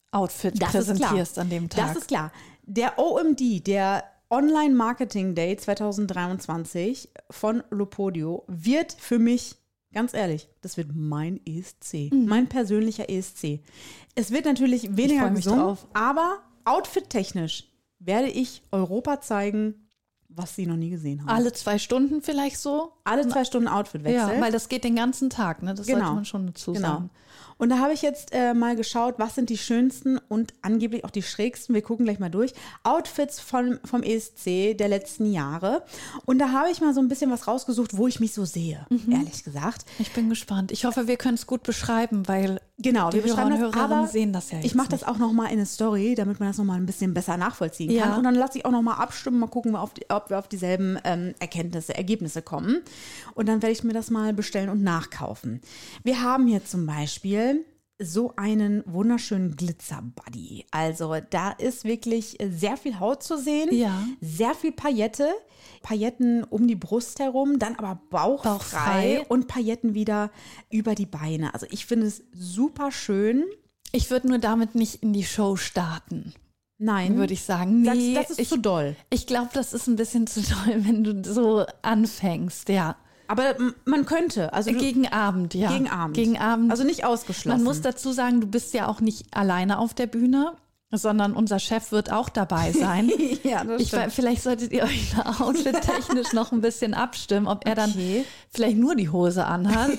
Speaker 3: Outfit
Speaker 2: Das ist klar.
Speaker 3: präsentierst an dem Tag.
Speaker 2: Das ist klar. Der OMD, der Online Marketing Day 2023 von Lopodio wird für mich, ganz ehrlich, das wird mein ESC, mein persönlicher ESC. Es wird natürlich weniger
Speaker 3: freu mich
Speaker 2: gesungen,
Speaker 3: drauf.
Speaker 2: aber outfit-technisch werde ich Europa zeigen, was sie noch nie gesehen haben.
Speaker 3: Alle 2 Stunden vielleicht so?
Speaker 2: Alle 2 Stunden Outfitwechsel.
Speaker 3: Ja, weil das geht den ganzen Tag, ne? Das sollte man schon dazu sagen.
Speaker 2: Und da habe ich jetzt mal geschaut, was sind die schönsten und angeblich auch die schrägsten, wir gucken gleich mal durch, Outfits vom ESC der letzten Jahre. Und da habe ich mal so ein bisschen was rausgesucht, wo ich mich so sehe, ehrlich gesagt.
Speaker 3: Ich bin gespannt. Ich hoffe, wir können es gut beschreiben, weil
Speaker 2: Genau, wir
Speaker 3: die Hörer
Speaker 2: beschreiben
Speaker 3: und
Speaker 2: das,
Speaker 3: Hörerinnen
Speaker 2: aber
Speaker 3: sehen das ja jetzt
Speaker 2: ich mache das
Speaker 3: nicht.
Speaker 2: auch noch mal in eine Story, damit man das noch mal ein bisschen besser nachvollziehen kann.
Speaker 3: Ja.
Speaker 2: Und dann lasse ich auch noch mal abstimmen, mal gucken, ob wir auf dieselben Ergebnisse kommen. Und dann werde ich mir das mal bestellen und nachkaufen. Wir haben hier zum Beispiel so einen wunderschönen Glitzer-Buddy. Also da ist wirklich sehr viel Haut zu sehen,
Speaker 3: Ja.
Speaker 2: sehr viel Pailletten um die Brust herum, dann aber bauchfrei
Speaker 3: Bauchfrei.
Speaker 2: und Pailletten wieder über die Beine. Also ich finde es super schön.
Speaker 3: Ich würde nur damit nicht in die Show starten,
Speaker 2: Nein,
Speaker 3: würde ich sagen. Nee,
Speaker 2: das ist zu doll.
Speaker 3: ich glaube, das ist ein bisschen zu doll, wenn du so anfängst, ja.
Speaker 2: Aber man könnte. Also
Speaker 3: Gegen Abend, ja.
Speaker 2: Gegen Abend.
Speaker 3: Gegen Abend.
Speaker 2: Also nicht ausgeschlossen.
Speaker 3: Man muss dazu sagen, du bist ja auch nicht alleine auf der Bühne, sondern unser Chef wird auch dabei sein.
Speaker 2: Ja, das stimmt.
Speaker 3: Vielleicht solltet ihr euch da outfit-technisch noch ein bisschen abstimmen, ob er dann vielleicht nur die Hose anhat.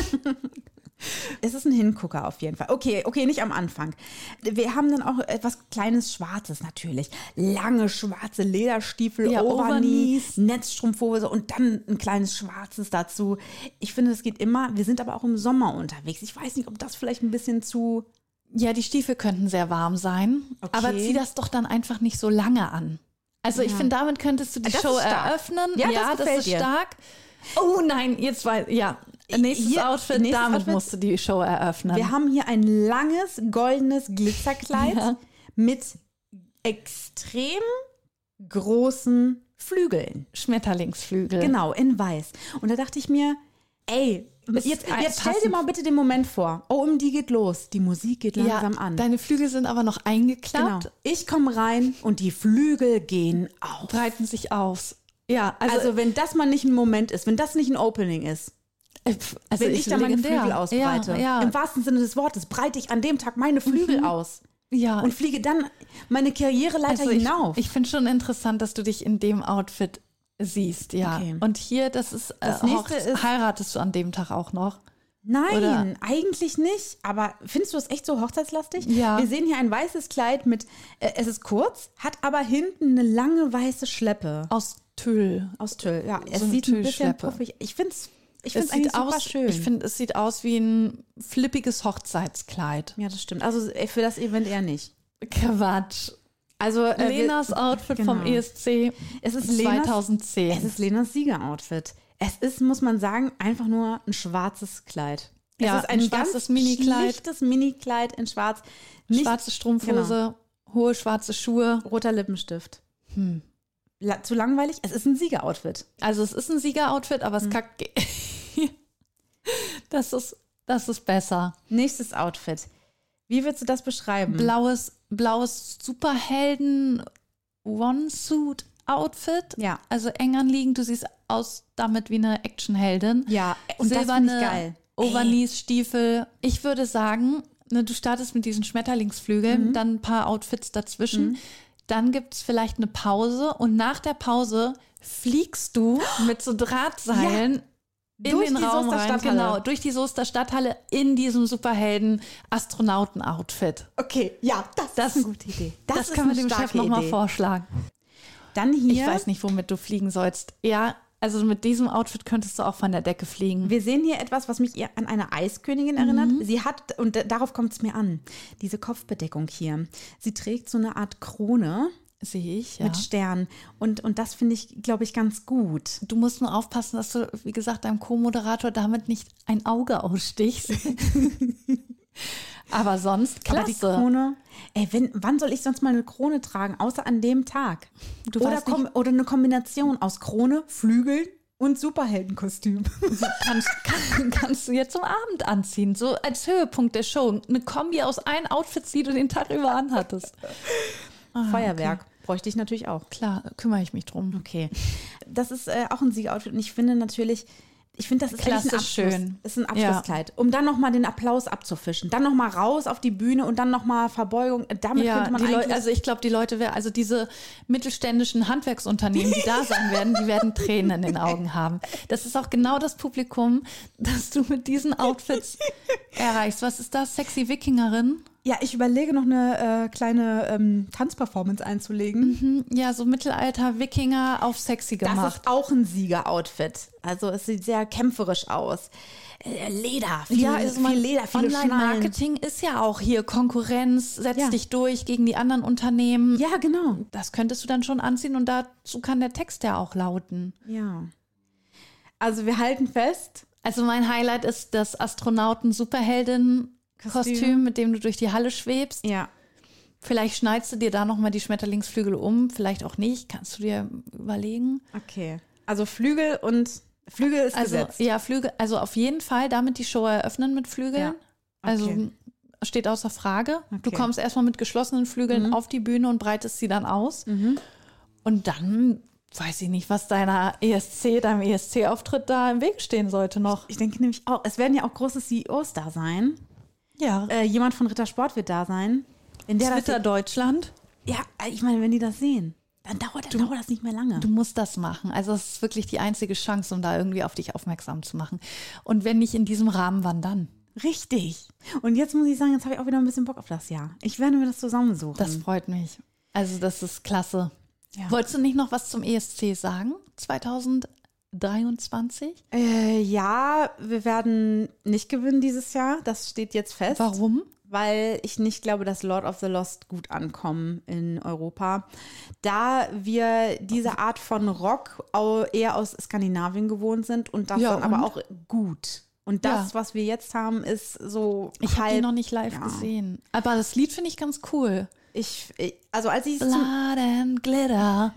Speaker 2: Es ist ein Hingucker auf jeden Fall. Okay, nicht am Anfang. Wir haben dann auch etwas kleines Schwarzes natürlich. Lange schwarze Lederstiefel,
Speaker 3: Ja,
Speaker 2: Overknees, Netzstrumpfhose und dann ein kleines Schwarzes dazu. Ich finde, es geht immer. Wir sind aber auch im Sommer unterwegs. Ich weiß nicht, ob das vielleicht ein bisschen zu...
Speaker 3: Ja, die Stiefel könnten sehr warm sein,
Speaker 2: Okay.
Speaker 3: aber zieh das doch dann einfach nicht so lange an. Also ich finde, damit könntest du die
Speaker 2: Das
Speaker 3: Show
Speaker 2: ist stark.
Speaker 3: eröffnen.
Speaker 2: Ja, das
Speaker 3: das
Speaker 2: gefällt
Speaker 3: ist
Speaker 2: dir.
Speaker 3: stark. Oh nein, nächstes Outfit,
Speaker 2: nächstes
Speaker 3: damit
Speaker 2: Outfit.
Speaker 3: musst du die Show eröffnen.
Speaker 2: Wir haben hier ein langes, goldenes Glitzerkleid
Speaker 3: Ja.
Speaker 2: mit extrem großen Flügeln.
Speaker 3: Schmetterlingsflügel.
Speaker 2: Genau, in weiß. Und da dachte ich mir, ey,
Speaker 3: Ist
Speaker 2: jetzt stell dir
Speaker 3: passend.
Speaker 2: mal bitte den Moment vor. OMD geht los. Die Musik geht langsam an.
Speaker 3: Deine Flügel sind aber noch
Speaker 2: Genau.
Speaker 3: eingeklappt,
Speaker 2: Ich komme rein und die Flügel gehen auf.
Speaker 3: breiten sich aus. Ja,
Speaker 2: Also wenn das mal nicht ein Moment ist, wenn das nicht ein Opening ist,
Speaker 3: also
Speaker 2: wenn ich da meine
Speaker 3: legendär.
Speaker 2: Flügel ausbreite,
Speaker 3: Ja,
Speaker 2: im wahrsten Sinne des Wortes, breite ich an dem Tag meine Flügel aus
Speaker 3: ja.
Speaker 2: und fliege dann meine Karriereleiter
Speaker 3: Also
Speaker 2: hinauf.
Speaker 3: ich finde schon interessant, dass du dich in dem Outfit siehst, ja.
Speaker 2: Okay.
Speaker 3: Und hier, das ist,
Speaker 2: Das nächste ist-
Speaker 3: heiratest du an dem Tag auch noch?
Speaker 2: Nein,
Speaker 3: Oder-
Speaker 2: eigentlich nicht. Aber findest du es echt so hochzeitslastig?
Speaker 3: Ja.
Speaker 2: Wir sehen hier ein weißes Kleid mit, es ist kurz, hat aber hinten eine lange weiße Schleppe
Speaker 3: Aus Tüll.
Speaker 2: aus Tüll. Ja, es
Speaker 3: eine
Speaker 2: sieht ein bisschen
Speaker 3: Tüllschleppe.
Speaker 2: puffig. Ich finde es
Speaker 3: Es
Speaker 2: eigentlich
Speaker 3: sieht
Speaker 2: super
Speaker 3: aus,
Speaker 2: schön.
Speaker 3: ich finde, es sieht aus wie ein flippiges Hochzeitskleid.
Speaker 2: Ja, das stimmt. Also für das Event eher nicht.
Speaker 3: Quatsch.
Speaker 2: Also
Speaker 3: Lenas Outfit vom
Speaker 2: genau.
Speaker 3: ESC
Speaker 2: Es ist Lenas-
Speaker 3: 2010.
Speaker 2: Es ist Lenas Siegeroutfit. Es ist, muss man sagen, einfach nur ein schwarzes Kleid.
Speaker 3: Ja,
Speaker 2: es ist ein
Speaker 3: ein schwarzes
Speaker 2: ganz
Speaker 3: Minikleid.
Speaker 2: schlichtes Minikleid in schwarz. Nicht
Speaker 3: Schwarze Strumpfhose, hohe schwarze Schuhe.
Speaker 2: roter Lippenstift. Zu langweilig? Es ist ein Siegeroutfit.
Speaker 3: Also es ist ein Siegeroutfit, aber es kackt. Das ist besser.
Speaker 2: Nächstes Outfit. Wie würdest du das beschreiben?
Speaker 3: Blaues Superhelden One-Suit-Outfit.
Speaker 2: Ja.
Speaker 3: Also eng anliegend. Du siehst aus damit wie eine Actionheldin.
Speaker 2: Ja, und
Speaker 3: Silberne
Speaker 2: das finde ich geil.
Speaker 3: Overknees-Stiefel. Ich würde sagen, ne, du startest mit diesen Schmetterlingsflügeln, dann ein paar Outfits dazwischen. Dann gibt es vielleicht eine Pause und nach der Pause fliegst du mit so Drahtseilen in
Speaker 2: Durch
Speaker 3: den
Speaker 2: die
Speaker 3: Raum
Speaker 2: Soester
Speaker 3: rein.
Speaker 2: Stadthalle.
Speaker 3: Genau, durch die Soester Stadthalle in diesem Superhelden-Astronauten-Outfit.
Speaker 2: Okay, ja, das ist eine gute Idee.
Speaker 3: Das
Speaker 2: ist
Speaker 3: können wir
Speaker 2: eine
Speaker 3: dem Chef
Speaker 2: starke
Speaker 3: nochmal
Speaker 2: Idee.
Speaker 3: vorschlagen.
Speaker 2: Dann hier,
Speaker 3: Ich weiß nicht, womit du fliegen sollst. Ja, also mit diesem Outfit könntest du auch von der Decke fliegen.
Speaker 2: wir sehen hier etwas, was mich eher an eine Eiskönigin erinnert. Sie hat, und darauf kommt es mir an, diese Kopfbedeckung hier. Sie trägt so eine Art Krone
Speaker 3: Sehe ich, ja.
Speaker 2: mit Stern. Und das finde ich, glaube ich, ganz gut.
Speaker 3: Du musst nur aufpassen, dass du, wie gesagt, deinem Co-Moderator damit nicht ein Auge ausstichst. Aber sonst
Speaker 2: Aber die
Speaker 3: klasse.
Speaker 2: Krone, ey, wann soll ich sonst mal eine Krone tragen, außer an dem Tag?
Speaker 3: Du
Speaker 2: Oder,
Speaker 3: weißt nicht-
Speaker 2: oder eine Kombination aus Krone, Flügeln Und Superheldenkostüm.
Speaker 3: Kannst du jetzt zum Abend anziehen, so als Höhepunkt der Show. Eine Kombi aus allen Outfits, die du den Tag über anhattest.
Speaker 2: Feuerwerk. Bräuchte ich natürlich auch.
Speaker 3: Klar, kümmere ich mich drum.
Speaker 2: Okay. Das ist auch ein Siegeroutfit und ich finde natürlich, das ist
Speaker 3: Klasse,
Speaker 2: eigentlich ein Abschluss.
Speaker 3: schön.
Speaker 2: Das ist ein Abschlusskleid. Um dann nochmal den Applaus abzufischen. Dann nochmal raus auf die Bühne und dann nochmal Verbeugung. Damit könnte man eigentlich...
Speaker 3: Also ich glaube, die Leute, also diese mittelständischen Handwerksunternehmen, die da sein werden, die werden Tränen in den Augen haben. Das ist auch genau das Publikum, das du mit diesen Outfits erreichst. Was ist das? Sexy Wikingerin?
Speaker 2: Ja, ich überlege noch eine kleine Tanzperformance einzulegen.
Speaker 3: Ja, so Mittelalter-Wikinger auf sexy gemacht.
Speaker 2: Das ist auch ein Siegeroutfit. Also es sieht sehr kämpferisch aus. Leder, viel Leder, viele Schnallen.
Speaker 3: Online-Marketing ist ja auch hier Konkurrenz, setz dich durch gegen die anderen Unternehmen.
Speaker 2: Ja, genau.
Speaker 3: Das könntest du dann schon anziehen und dazu kann der Text ja auch lauten.
Speaker 2: Ja. Also wir halten fest.
Speaker 3: Also mein Highlight ist das Astronauten-Superhelden-Kostüm, mit dem du durch die Halle schwebst.
Speaker 2: Ja.
Speaker 3: Vielleicht schneidest du dir da nochmal die Schmetterlingsflügel um, vielleicht auch nicht, kannst du dir überlegen.
Speaker 2: Okay. Also Flügel ist gesetzt.
Speaker 3: Ja, Flügel, also auf jeden Fall damit die Show eröffnen mit Flügeln.
Speaker 2: Ja. Okay.
Speaker 3: Also steht außer Frage.
Speaker 2: Okay.
Speaker 3: Du kommst erstmal mit geschlossenen Flügeln auf die Bühne und breitest sie dann aus. Und dann weiß ich nicht, was deinem ESC-Auftritt da im Weg stehen sollte noch.
Speaker 2: Ich denke nämlich auch, es werden ja auch große CEOs da sein.
Speaker 3: Ja.
Speaker 2: Jemand von Rittersport wird da sein.
Speaker 3: Twitter Deutschland.
Speaker 2: Ja, ich meine, wenn die das sehen, dann dauert das nicht mehr lange.
Speaker 3: Du musst das machen. Also es ist wirklich die einzige Chance, um da irgendwie auf dich aufmerksam zu machen. Und wenn nicht in diesem Rahmen, wann dann?
Speaker 2: Richtig. Und jetzt muss ich sagen, jetzt habe ich auch wieder ein bisschen Bock auf das Jahr. Ich werde mir das zusammensuchen.
Speaker 3: Das freut mich. Also das ist klasse. Ja. Wolltest du nicht noch was zum ESC sagen? 2023?
Speaker 2: Ja, wir werden nicht gewinnen dieses Jahr. Das steht jetzt fest.
Speaker 3: Warum?
Speaker 2: Weil ich nicht glaube, dass Lord of the Lost gut ankommen in Europa. Da wir diese Art von Rock eher aus Skandinavien gewohnt sind und das dann aber auch gut. Und das, was wir jetzt haben, ist so
Speaker 3: ich habe die noch nicht live gesehen. Aber das Lied finde ich ganz cool.
Speaker 2: Also als ich
Speaker 3: Blood and Glitter.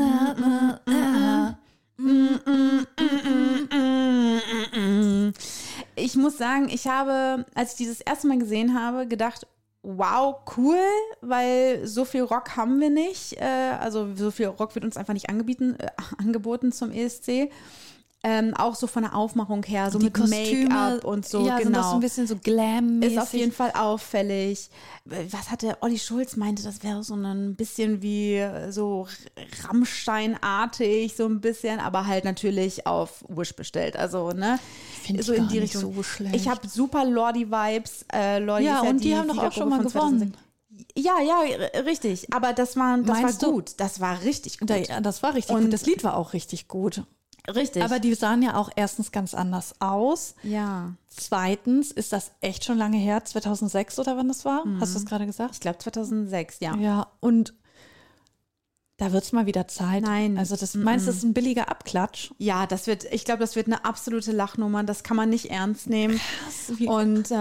Speaker 2: Ich muss sagen, ich habe, als ich dieses erste Mal gesehen habe, gedacht, wow, cool, weil so viel Rock haben wir nicht. Also so viel Rock wird uns einfach nicht angeboten zum ESC. Auch so von der Aufmachung her, so
Speaker 3: die
Speaker 2: mit
Speaker 3: Kostüme,
Speaker 2: Make-up und so,
Speaker 3: ja, sind das so ein bisschen so glam-mäßig.
Speaker 2: Ist auf jeden Fall auffällig. Was hatte Olli Schulz meinte, das wäre so ein bisschen wie so Rammstein-artig, so ein bisschen, aber halt natürlich auf Wish bestellt. Also, ne?
Speaker 3: Finde
Speaker 2: so
Speaker 3: ich
Speaker 2: in
Speaker 3: gar
Speaker 2: die
Speaker 3: nicht
Speaker 2: Richtung.
Speaker 3: so schlecht.
Speaker 2: Ich habe super Lordi-Vibes. Lordi
Speaker 3: ja,
Speaker 2: ist
Speaker 3: und die haben doch auch schon mal gewonnen.
Speaker 2: Ja, richtig. Aber das war gut. Das war richtig gut.
Speaker 3: Das war richtig gut. Das Lied war auch richtig gut.
Speaker 2: Richtig.
Speaker 3: Aber die sahen ja auch erstens ganz anders aus.
Speaker 2: Ja.
Speaker 3: Zweitens ist das echt schon lange her, 2006 oder wann das war? Hast du das gerade gesagt?
Speaker 2: Ich glaube 2006, ja.
Speaker 3: Ja, und da wird es mal wieder Zeit.
Speaker 2: Nein.
Speaker 3: Also meinst du, das ist ein billiger Abklatsch?
Speaker 2: Ja, ich glaube, das wird eine absolute Lachnummer. Das kann man nicht ernst nehmen.
Speaker 3: Krass,
Speaker 2: und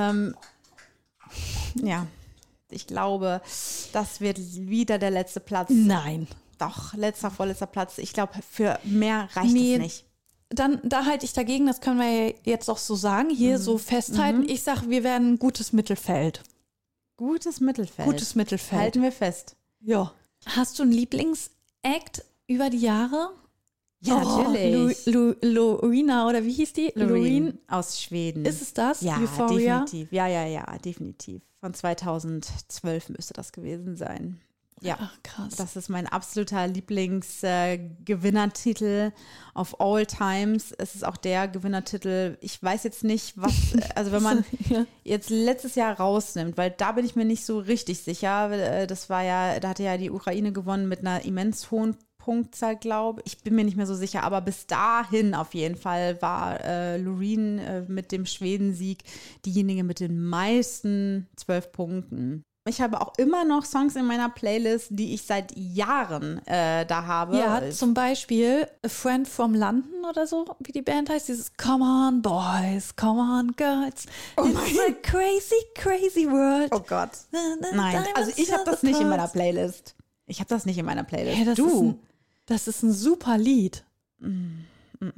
Speaker 2: ja, ich glaube, das wird wieder der letzte Platz.
Speaker 3: Nein.
Speaker 2: Doch, vorletzter Platz. Ich glaube, für mehr reicht es nicht.
Speaker 3: Dann, da halte ich dagegen, das können wir jetzt auch so sagen, hier so festhalten. Ich sage, wir werden ein gutes Mittelfeld.
Speaker 2: Gutes Mittelfeld. Halten wir fest.
Speaker 3: Ja. Hast du einen Lieblings-Act über die Jahre?
Speaker 2: Ja, natürlich.
Speaker 3: Loreen oder wie hieß die?
Speaker 2: Loreen aus Schweden.
Speaker 3: Ist es das?
Speaker 2: Ja,
Speaker 3: Euphoria?
Speaker 2: definitiv. Ja, definitiv. Von 2012 müsste das gewesen sein. Ja,
Speaker 3: ach, krass.
Speaker 2: Das ist mein absoluter Lieblingsgewinnertitel of all times. Es ist auch der Gewinnertitel. Ich weiß jetzt nicht, was, also wenn man jetzt letztes Jahr rausnimmt, weil da bin ich mir nicht so richtig sicher. Das war ja, da hatte ja die Ukraine gewonnen mit einer immens hohen Punktzahl, glaube ich. Ich bin mir nicht mehr so sicher, aber bis dahin auf jeden Fall war Loreen mit dem Schwedensieg diejenige mit den meisten 12 Punkten. Ich habe auch immer noch Songs in meiner Playlist, die ich seit Jahren da habe.
Speaker 3: Ja, zum Beispiel A Friend from London oder so, wie die Band heißt. Dieses Come on Boys, Come on Girls. It's a crazy, crazy world.
Speaker 2: Oh Gott. Nein, also ich habe das nicht in meiner Playlist. Hey,
Speaker 3: das ist ein super Lied.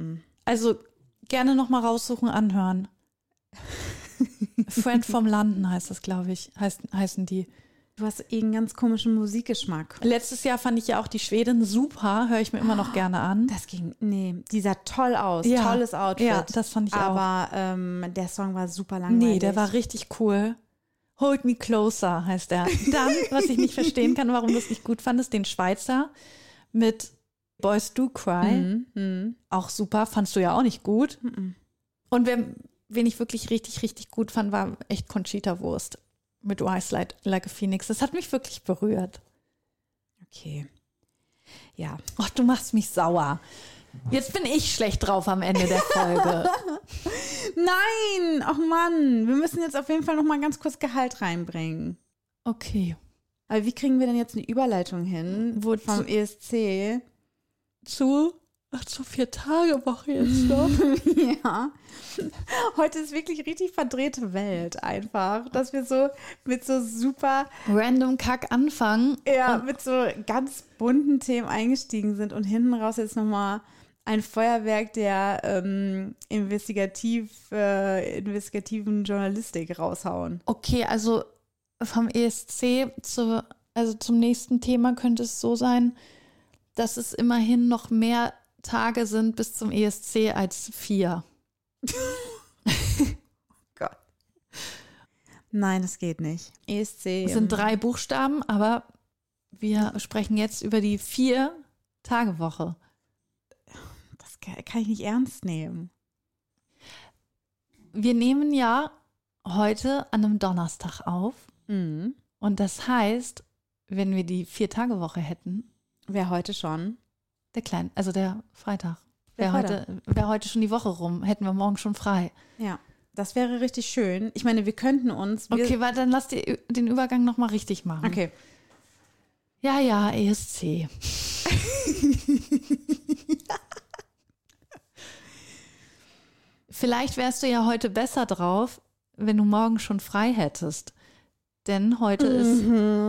Speaker 3: Also gerne nochmal raussuchen, anhören. Friend vom Landen heißt das, glaube ich, heißen die.
Speaker 2: Du hast einen ganz komischen Musikgeschmack.
Speaker 3: Letztes Jahr fand ich ja auch die Schwedin super, höre ich mir immer noch gerne an.
Speaker 2: Die sah toll aus,
Speaker 3: Ja.
Speaker 2: tolles Outfit.
Speaker 3: Ja, das fand ich auch.
Speaker 2: Aber der Song war super langweilig.
Speaker 3: Nee, der war richtig cool. Hold Me Closer heißt der. Dann, was ich nicht verstehen kann, warum du es nicht gut fandest, den Schweizer mit Boys Do Cry. Auch super, fandst du ja auch nicht gut. Und wen ich wirklich richtig, richtig gut fand, war echt Conchita Wurst mit Rise Like a Phoenix. Das hat mich wirklich berührt.
Speaker 2: Okay. Ja.
Speaker 3: Ach, du machst mich sauer. Jetzt bin ich schlecht drauf am Ende der Folge.
Speaker 2: Nein! Ach Mann, wir müssen jetzt auf jeden Fall noch mal ganz kurz Gehalt reinbringen.
Speaker 3: Okay.
Speaker 2: Aber wie kriegen wir denn jetzt eine Überleitung hin vom ESC?
Speaker 3: Zur 4-Tage-Woche jetzt noch.
Speaker 2: Ja. Heute ist wirklich richtig verdrehte Welt einfach, dass wir so mit so super
Speaker 3: Random Kack anfangen.
Speaker 2: Ja, mit so ganz bunten Themen eingestiegen sind und hinten raus jetzt nochmal ein Feuerwerk der investigativen Journalistik raushauen.
Speaker 3: Okay, also vom ESC zum nächsten Thema könnte es so sein, dass es immerhin noch mehr Tage sind bis zum ESC als 4.
Speaker 2: Gott. Nein, das geht nicht. ESC.
Speaker 3: Es sind 3 Buchstaben, aber wir sprechen jetzt über die 4-Tage-Woche.
Speaker 2: Das kann ich nicht ernst nehmen.
Speaker 3: Wir nehmen ja heute an einem Donnerstag auf.
Speaker 2: Mhm.
Speaker 3: Und das heißt, wenn wir die 4-Tage-Woche hätten.
Speaker 2: Wäre heute schon.
Speaker 3: Der Freitag.
Speaker 2: Der
Speaker 3: Wäre heute schon die Woche rum. Hätten wir morgen schon frei.
Speaker 2: Ja, das wäre richtig schön. Ich meine, wir könnten uns.
Speaker 3: Okay, warte, dann lass den Übergang nochmal richtig machen.
Speaker 2: Okay.
Speaker 3: Ja, ESC. Vielleicht wärst du ja heute besser drauf, wenn du morgen schon frei hättest. Denn heute ist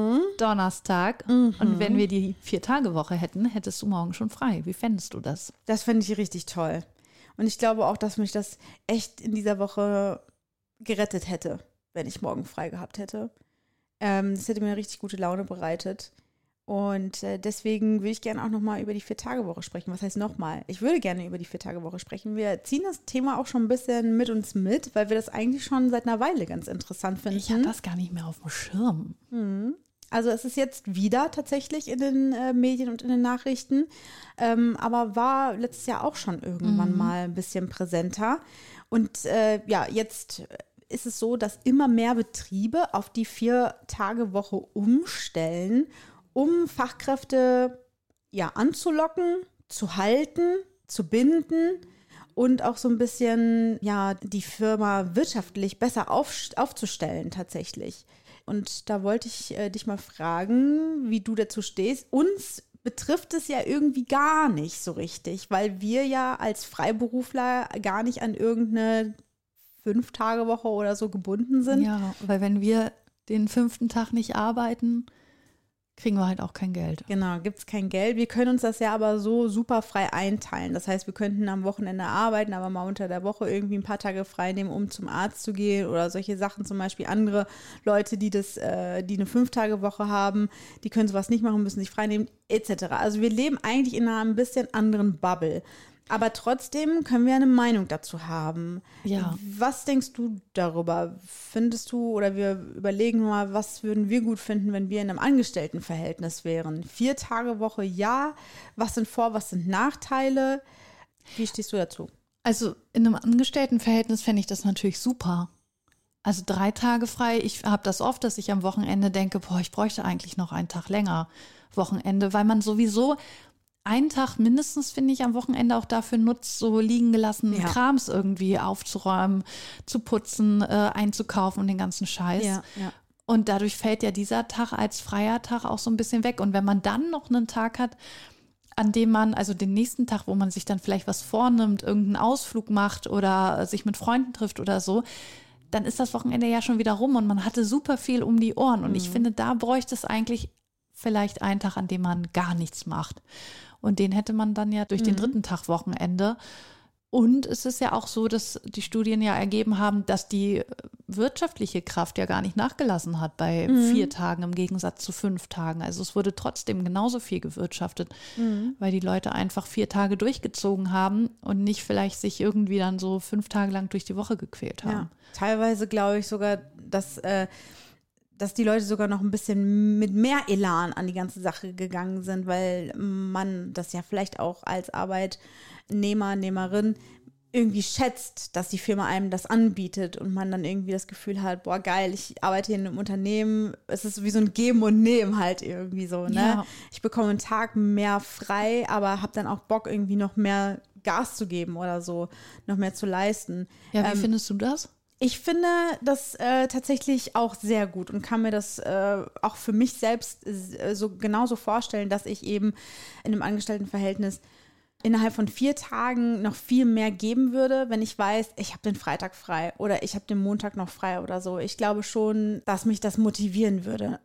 Speaker 3: Donnerstag und wenn wir die 4-Tage-Woche hätten, hättest du morgen schon frei. Wie fändest du das?
Speaker 2: Das fände ich richtig toll. Und ich glaube auch, dass mich das echt in dieser Woche gerettet hätte, wenn ich morgen frei gehabt hätte. Das hätte mir eine richtig gute Laune bereitet. Und deswegen würde ich gerne auch nochmal über die 4-Tage-Woche sprechen. Was heißt nochmal? Ich würde gerne über die 4-Tage-Woche sprechen. Wir ziehen das Thema auch schon ein bisschen mit uns mit, weil wir das eigentlich schon seit einer Weile ganz interessant finden.
Speaker 3: Ich habe das gar nicht mehr auf dem Schirm.
Speaker 2: Also es ist jetzt wieder tatsächlich in den Medien und in den Nachrichten, aber war letztes Jahr auch schon irgendwann mal ein bisschen präsenter. Und jetzt ist es so, dass immer mehr Betriebe auf die 4-Tage-Woche umstellen, um Fachkräfte anzulocken, zu halten, zu binden und auch so ein bisschen die Firma wirtschaftlich besser aufzustellen tatsächlich. Und da wollte ich dich mal fragen, wie du dazu stehst. Uns betrifft es ja irgendwie gar nicht so richtig, weil wir ja als Freiberufler gar nicht an irgendeine 5-Tage-Woche oder so gebunden sind.
Speaker 3: Ja, weil wenn wir den 5. Tag nicht arbeiten, kriegen wir halt auch kein Geld.
Speaker 2: Genau, gibt es kein Geld. Wir können uns das ja aber so super frei einteilen. Das heißt, wir könnten am Wochenende arbeiten, aber mal unter der Woche irgendwie ein paar Tage frei nehmen, um zum Arzt zu gehen oder solche Sachen. Zum Beispiel andere Leute, die eine 5-Tage-Woche haben, die können sowas nicht machen, müssen sich frei nehmen, etc. Also wir leben eigentlich in einer ein bisschen anderen Bubble. Aber trotzdem können wir eine Meinung dazu haben.
Speaker 3: Ja.
Speaker 2: Was denkst du darüber? Findest du, oder wir überlegen mal, was würden wir gut finden, wenn wir in einem Angestelltenverhältnis wären? 4-Tage-Woche, ja. Was sind was sind Nachteile? Wie stehst du dazu?
Speaker 3: Also in einem Angestelltenverhältnis fände ich das natürlich super. Also 3 Tage frei. Ich habe das oft, dass ich am Wochenende denke, ich bräuchte eigentlich noch einen Tag länger Wochenende, weil man sowieso einen Tag mindestens, finde ich, am Wochenende auch dafür nutzt, so liegen gelassenen Krams irgendwie aufzuräumen, zu putzen, einzukaufen und den ganzen Scheiß.
Speaker 2: Ja.
Speaker 3: Und dadurch fällt ja dieser Tag als freier Tag auch so ein bisschen weg. Und wenn man dann noch einen Tag hat, an dem man, also den nächsten Tag, wo man sich dann vielleicht was vornimmt, irgendeinen Ausflug macht oder sich mit Freunden trifft oder so, dann ist das Wochenende ja schon wieder rum und man hatte super viel um die Ohren. Und ich finde, da bräuchte es eigentlich vielleicht einen Tag, an dem man gar nichts macht. Und den hätte man dann ja durch den 3. Tag Wochenende. Und es ist ja auch so, dass die Studien ja ergeben haben, dass die wirtschaftliche Kraft ja gar nicht nachgelassen hat bei 4 Tagen im Gegensatz zu 5 Tagen. Also es wurde trotzdem genauso viel gewirtschaftet, weil die Leute einfach 4 Tage durchgezogen haben und nicht vielleicht sich irgendwie dann so 5 Tage lang durch die Woche gequält haben.
Speaker 2: Ja. Teilweise glaube ich sogar, dass die Leute sogar noch ein bisschen mit mehr Elan an die ganze Sache gegangen sind, weil man das ja vielleicht auch als Arbeitnehmer, Nehmerin irgendwie schätzt, dass die Firma einem das anbietet und man dann irgendwie das Gefühl hat, boah geil, ich arbeite hier in einem Unternehmen, es ist wie so ein Geben und Nehmen halt irgendwie so, ne?
Speaker 3: Ja.
Speaker 2: Ich bekomme einen Tag mehr frei, aber habe dann auch Bock irgendwie noch mehr Gas zu geben oder so, noch mehr zu leisten.
Speaker 3: Ja, wie findest du das?
Speaker 2: Ich finde das tatsächlich auch sehr gut und kann mir das auch für mich selbst so genauso vorstellen, dass ich eben in einem Angestelltenverhältnis innerhalb von 4 Tagen noch viel mehr geben würde, wenn ich weiß, ich habe den Freitag frei oder ich habe den Montag noch frei oder so. Ich glaube schon, dass mich das motivieren würde.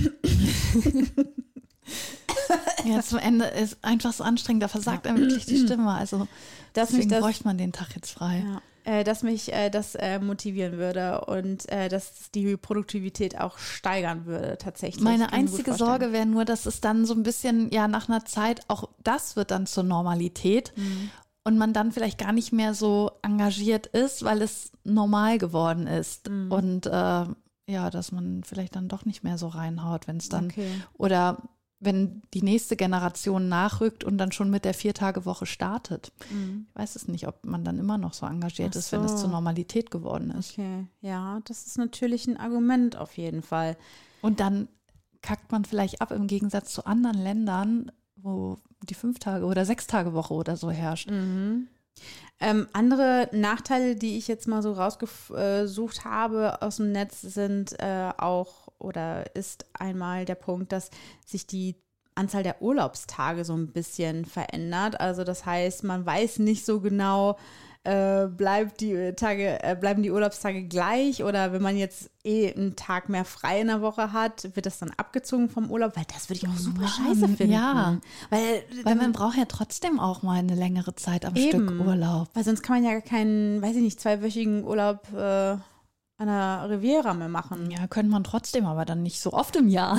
Speaker 3: Ja, zum Ende ist einfach so anstrengend, da versagt einem wirklich die Stimme. Also deswegen bräuchte man den Tag jetzt frei.
Speaker 2: Ja. Dass mich das motivieren würde und dass die Produktivität auch steigern würde tatsächlich.
Speaker 3: Meine einzige Sorge wäre nur, dass es dann so ein bisschen, ja, nach einer Zeit, auch das wird dann zur Normalität und man dann vielleicht gar nicht mehr so engagiert ist, weil es normal geworden ist. Und ja, dass man vielleicht dann doch nicht mehr so reinhaut, wenn es dann, oder wenn die nächste Generation nachrückt und dann schon mit der 4-Tage-Woche startet. Ich weiß es nicht, ob man dann immer noch so engagiert ist, wenn es zur Normalität geworden ist.
Speaker 2: Okay, ja, das ist natürlich ein Argument auf jeden Fall.
Speaker 3: Und dann kackt man vielleicht ab im Gegensatz zu anderen Ländern, wo die 5-Tage- oder 6-Tage-Woche oder so herrscht.
Speaker 2: Andere Nachteile, die ich jetzt mal so rausgesucht habe aus dem Netz, sind ist einmal der Punkt, dass sich die Anzahl der Urlaubstage so ein bisschen verändert. Also das heißt, man weiß nicht so genau, bleiben die Urlaubstage gleich oder wenn man jetzt einen Tag mehr frei in der Woche hat, wird das dann abgezogen vom Urlaub? Weil das würde ich auch super scheiße finden.
Speaker 3: Ja,
Speaker 2: weil
Speaker 3: man braucht ja trotzdem auch mal eine längere Zeit am Stück Urlaub.
Speaker 2: Weil sonst kann man ja keinen, weiß ich nicht, 2-wöchigen Urlaub an der Riviera mehr machen.
Speaker 3: Ja, könnte man trotzdem, aber dann nicht so oft im Jahr.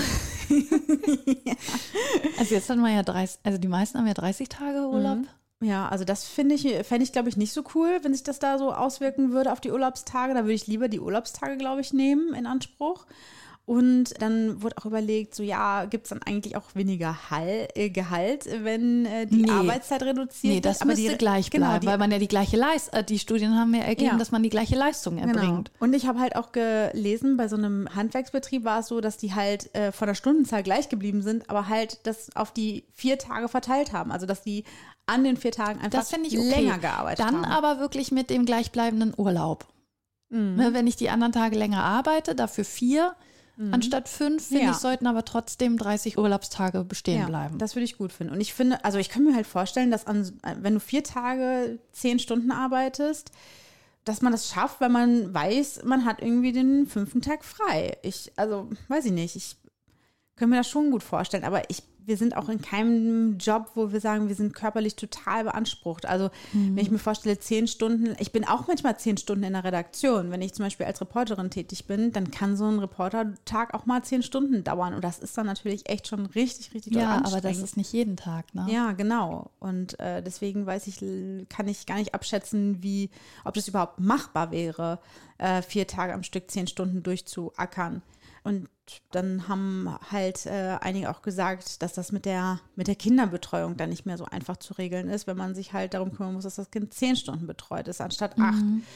Speaker 3: Also jetzt hat man ja die meisten haben ja 30 Tage Urlaub.
Speaker 2: Ja, also das fände ich, glaube ich, nicht so cool, wenn sich das da so auswirken würde auf die Urlaubstage. Da würde ich lieber die Urlaubstage, glaube ich, nehmen in Anspruch. Und dann wurde auch überlegt, so ja, gibt es dann eigentlich auch weniger Gehalt, wenn die Arbeitszeit reduziert wird?
Speaker 3: Nee, das müsste gleich bleiben, weil man ja die gleiche Leistung, die Studien haben ja ergeben, dass man die gleiche Leistung erbringt.
Speaker 2: Genau. Und ich habe halt auch gelesen, bei so einem Handwerksbetrieb war es so, dass die halt von der Stundenzahl gleich geblieben sind, aber halt das auf die 4 Tage verteilt haben. Also dass die an den 4 Tagen einfach länger gearbeitet haben.
Speaker 3: Dann aber wirklich mit dem gleichbleibenden Urlaub. Wenn ich die anderen Tage länger arbeite, dafür 4 anstatt 5, finde ich, sollten aber trotzdem 30 Urlaubstage bestehen bleiben.
Speaker 2: Das würde ich gut finden. Und ich finde, also ich kann mir halt vorstellen, dass wenn du 4 Tage 10 Stunden arbeitest, dass man das schafft, weil man weiß, man hat irgendwie den 5. Tag frei. Weiß ich nicht, ich kann mir das schon gut vorstellen, aber wir sind auch in keinem Job, wo wir sagen, wir sind körperlich total beansprucht. Also wenn ich mir vorstelle, 10 Stunden, ich bin auch manchmal 10 Stunden in der Redaktion. Wenn ich zum Beispiel als Reporterin tätig bin, dann kann so ein Reportertag auch mal 10 Stunden dauern. Und das ist dann natürlich echt schon richtig, richtig doll anstrengend.
Speaker 3: Ja, aber das ist nicht jeden Tag, ne?
Speaker 2: Ja, genau. Und deswegen kann ich gar nicht abschätzen, ob das überhaupt machbar wäre, 4 Tage am Stück 10 Stunden durchzuackern. Und dann haben halt einige auch gesagt, dass das mit der Kinderbetreuung dann nicht mehr so einfach zu regeln ist, wenn man sich halt darum kümmern muss, dass das Kind 10 Stunden betreut ist, anstatt 8.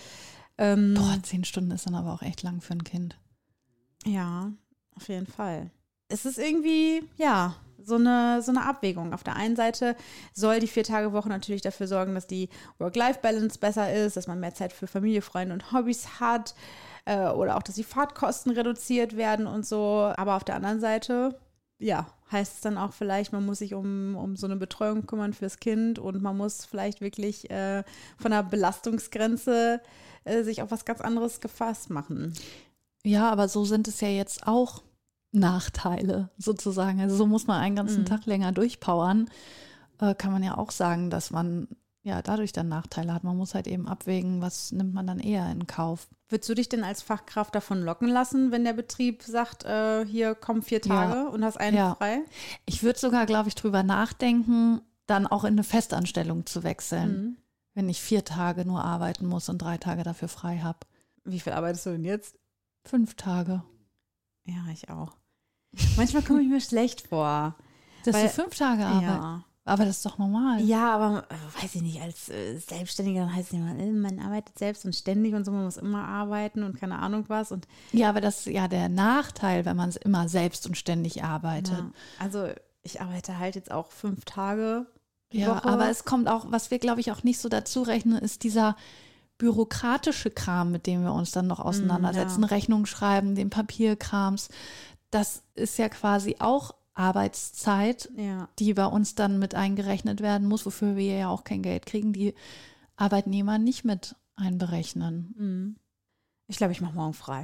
Speaker 3: 10 Stunden ist dann aber auch echt lang für ein Kind.
Speaker 2: Ja, auf jeden Fall. Es ist irgendwie, ja, so eine Abwägung. Auf der einen Seite soll die 4-Tage-Woche natürlich dafür sorgen, dass die Work-Life-Balance besser ist, dass man mehr Zeit für Familie, Freunde und Hobbys hat. Oder auch, dass die Fahrtkosten reduziert werden und so. Aber auf der anderen Seite, ja, heißt es dann auch vielleicht, man muss sich um so eine Betreuung kümmern fürs Kind und man muss vielleicht wirklich von der Belastungsgrenze sich auf was ganz anderes gefasst machen.
Speaker 3: Ja, aber so sind es ja jetzt auch Nachteile sozusagen. Also so muss man einen ganzen Tag länger durchpowern. Kann man ja auch sagen, dass man dadurch dann Nachteile hat. Man muss halt eben abwägen, was nimmt man dann eher in Kauf.
Speaker 2: Würdest du dich denn als Fachkraft davon locken lassen, wenn der Betrieb sagt, hier kommen 4 Tage und hast einen frei?
Speaker 3: Ich würde sogar, glaube ich, drüber nachdenken, dann auch in eine Festanstellung zu wechseln, wenn ich 4 Tage nur arbeiten muss und 3 Tage dafür frei habe.
Speaker 2: Wie viel arbeitest du denn jetzt?
Speaker 3: 5 Tage.
Speaker 2: Ja, ich auch. Manchmal komme ich mir schlecht vor.
Speaker 3: Dass du 5 Tage arbeitest?
Speaker 2: Ja.
Speaker 3: Aber das ist doch normal.
Speaker 2: Ja, aber weiß ich nicht, als Selbstständiger, dann heißt es immer, man arbeitet selbst und ständig und so, man muss immer arbeiten und keine Ahnung was. Und
Speaker 3: ja, aber das ist ja der Nachteil, wenn man immer selbst und ständig arbeitet.
Speaker 2: Ja, also ich arbeite halt jetzt auch 5 Tage die
Speaker 3: Ja,
Speaker 2: Woche.
Speaker 3: aber es kommt auch, was wir, glaube ich, auch nicht so dazu rechnen, ist dieser bürokratische Kram, mit dem wir uns dann noch auseinandersetzen. Rechnung schreiben, den Papierkrams. Das ist ja quasi auch Arbeitszeit, die bei uns dann mit eingerechnet werden muss, wofür wir ja auch kein Geld kriegen, die Arbeitnehmer nicht mit einberechnen.
Speaker 2: Ich glaube, ich mache morgen frei.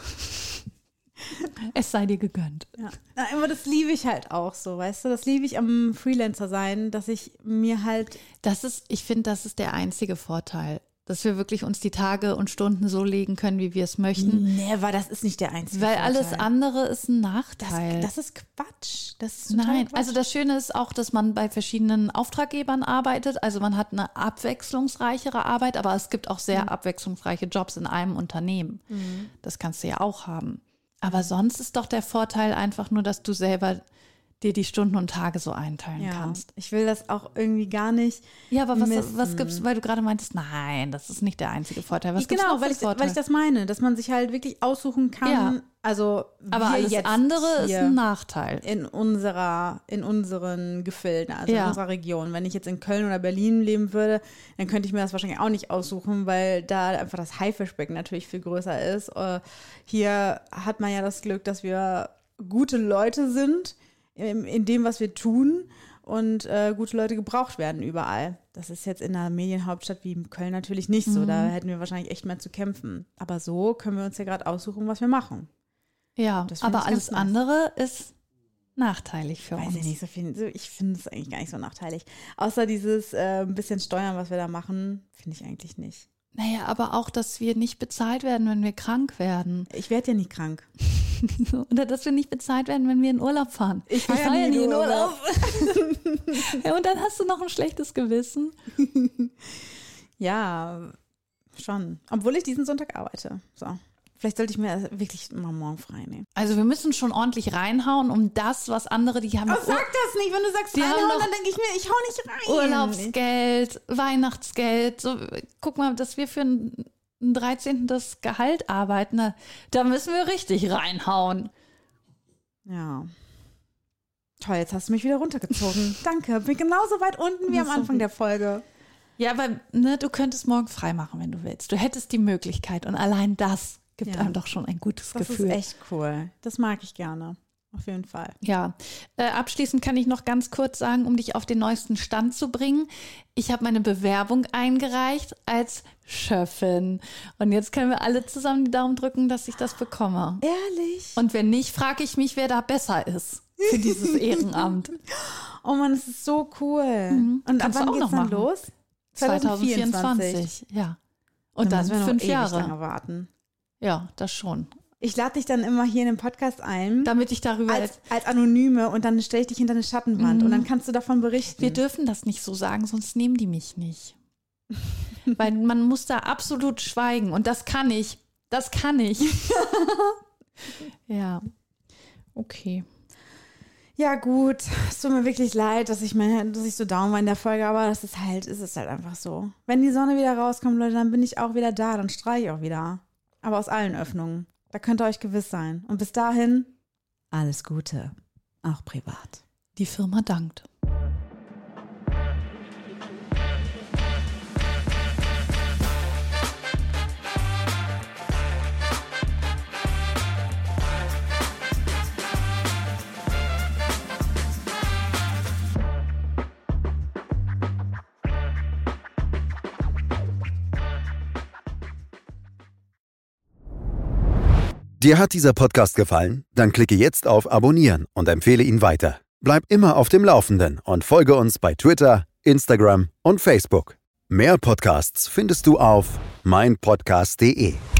Speaker 3: Es sei dir gegönnt.
Speaker 2: Ja. Aber das liebe ich halt auch so, weißt du? Das liebe ich am Freelancer sein, dass ich mir halt…
Speaker 3: Ich finde, das ist der einzige Vorteil. Dass wir wirklich uns die Tage und Stunden so legen können, wie wir es möchten.
Speaker 2: Never, das ist nicht der einzige
Speaker 3: Weil
Speaker 2: Vorteil.
Speaker 3: alles andere ist ein Nachteil.
Speaker 2: Das ist Quatsch. Das ist total
Speaker 3: Nein,
Speaker 2: Quatsch.
Speaker 3: also das Schöne ist auch, dass man bei verschiedenen Auftraggebern arbeitet. Also man hat eine abwechslungsreichere Arbeit, aber es gibt auch sehr abwechslungsreiche Jobs in einem Unternehmen. Das kannst du ja auch haben. Aber sonst ist doch der Vorteil einfach nur, dass du selber dir die Stunden und Tage so einteilen kannst.
Speaker 2: Ich will das auch irgendwie gar nicht.
Speaker 3: Ja, aber was gibt's, weil du gerade meintest, nein, das ist nicht der einzige Vorteil. Was gibt's noch für Vorteile?
Speaker 2: Weil ich das meine, dass man sich halt wirklich aussuchen kann.
Speaker 3: Ja.
Speaker 2: Also
Speaker 3: aber alles
Speaker 2: jetzt
Speaker 3: andere ist ein Nachteil.
Speaker 2: In unseren Gefilden, also in unserer Region. Wenn ich jetzt in Köln oder Berlin leben würde, dann könnte ich mir das wahrscheinlich auch nicht aussuchen, weil da einfach das Haifischbecken natürlich viel größer ist. Hier hat man ja das Glück, dass wir gute Leute sind in dem, was wir tun und gute Leute gebraucht werden überall. Das ist jetzt in einer Medienhauptstadt wie Köln natürlich nicht so. Da hätten wir wahrscheinlich echt mehr zu kämpfen. Aber so können wir uns ja gerade aussuchen, was wir machen.
Speaker 3: Ja, aber alles andere ist nachteilig für uns.
Speaker 2: Weiß ich nicht, so viel. Ich finde es eigentlich gar nicht so nachteilig. Außer dieses ein bisschen Steuern, was wir da machen, finde ich eigentlich nicht.
Speaker 3: Naja, aber auch, dass wir nicht bezahlt werden, wenn wir krank werden.
Speaker 2: Ich werde ja nie krank.
Speaker 3: Oder dass wir nicht bezahlt werden, wenn wir in Urlaub fahren.
Speaker 2: Ich fahre ja nie in Urlaub.
Speaker 3: Ja, und dann hast du noch ein schlechtes Gewissen.
Speaker 2: Ja, schon. Obwohl ich diesen Sonntag arbeite. So. Vielleicht sollte ich mir wirklich mal morgen frei nehmen.
Speaker 3: Also wir müssen schon ordentlich reinhauen, um das, was andere, die haben...
Speaker 2: Oh, sag das nicht, wenn du sagst reinhauen, dann denke ich mir, ich hau nicht rein.
Speaker 3: Urlaubsgeld, Weihnachtsgeld, so, guck mal, dass wir für ein 13. das Gehalt arbeiten, da müssen wir richtig reinhauen.
Speaker 2: Ja. Toll, jetzt hast du mich wieder runtergezogen. Danke, bin genauso weit unten wie am Anfang der Folge.
Speaker 3: Ja, aber du könntest morgen frei machen, wenn du willst. Du hättest die Möglichkeit und allein das gibt einem doch schon ein gutes Gefühl.
Speaker 2: Das ist echt cool. Das mag ich gerne. Auf jeden Fall.
Speaker 3: Ja, abschließend kann ich noch ganz kurz sagen, um dich auf den neuesten Stand zu bringen. Ich habe meine Bewerbung eingereicht als Schöffin. Und jetzt können wir alle zusammen die Daumen drücken, dass ich das bekomme.
Speaker 2: Ehrlich?
Speaker 3: Und wenn nicht, frage ich mich, wer da besser ist für dieses Ehrenamt.
Speaker 2: Oh Mann, das ist so cool. Und ab wann geht's dann los?
Speaker 3: 2024. Ja. Und dann 5 Jahre.
Speaker 2: Lange warten.
Speaker 3: Ja, das schon.
Speaker 2: Ich lade dich dann immer hier in den Podcast ein.
Speaker 3: Damit ich darüber...
Speaker 2: Als Anonyme und dann stelle ich dich hinter eine Schattenwand und dann kannst du davon berichten.
Speaker 3: Wir dürfen das nicht so sagen, sonst nehmen die mich nicht. Weil man muss da absolut schweigen und das kann ich. Das kann ich. Ja. Okay.
Speaker 2: Ja gut, es tut mir wirklich leid, dass ich so down war in der Folge, aber es ist halt einfach so. Wenn die Sonne wieder rauskommt, Leute, dann bin ich auch wieder da, dann strahle ich auch wieder. Aber aus allen Öffnungen. Da könnt ihr euch gewiss sein. Und bis dahin, alles Gute, auch privat.
Speaker 3: Die Firma dankt.
Speaker 5: Dir hat dieser Podcast gefallen? Dann klicke jetzt auf Abonnieren und empfehle ihn weiter. Bleib immer auf dem Laufenden und folge uns bei Twitter, Instagram und Facebook. Mehr Podcasts findest du auf meinpodcast.de.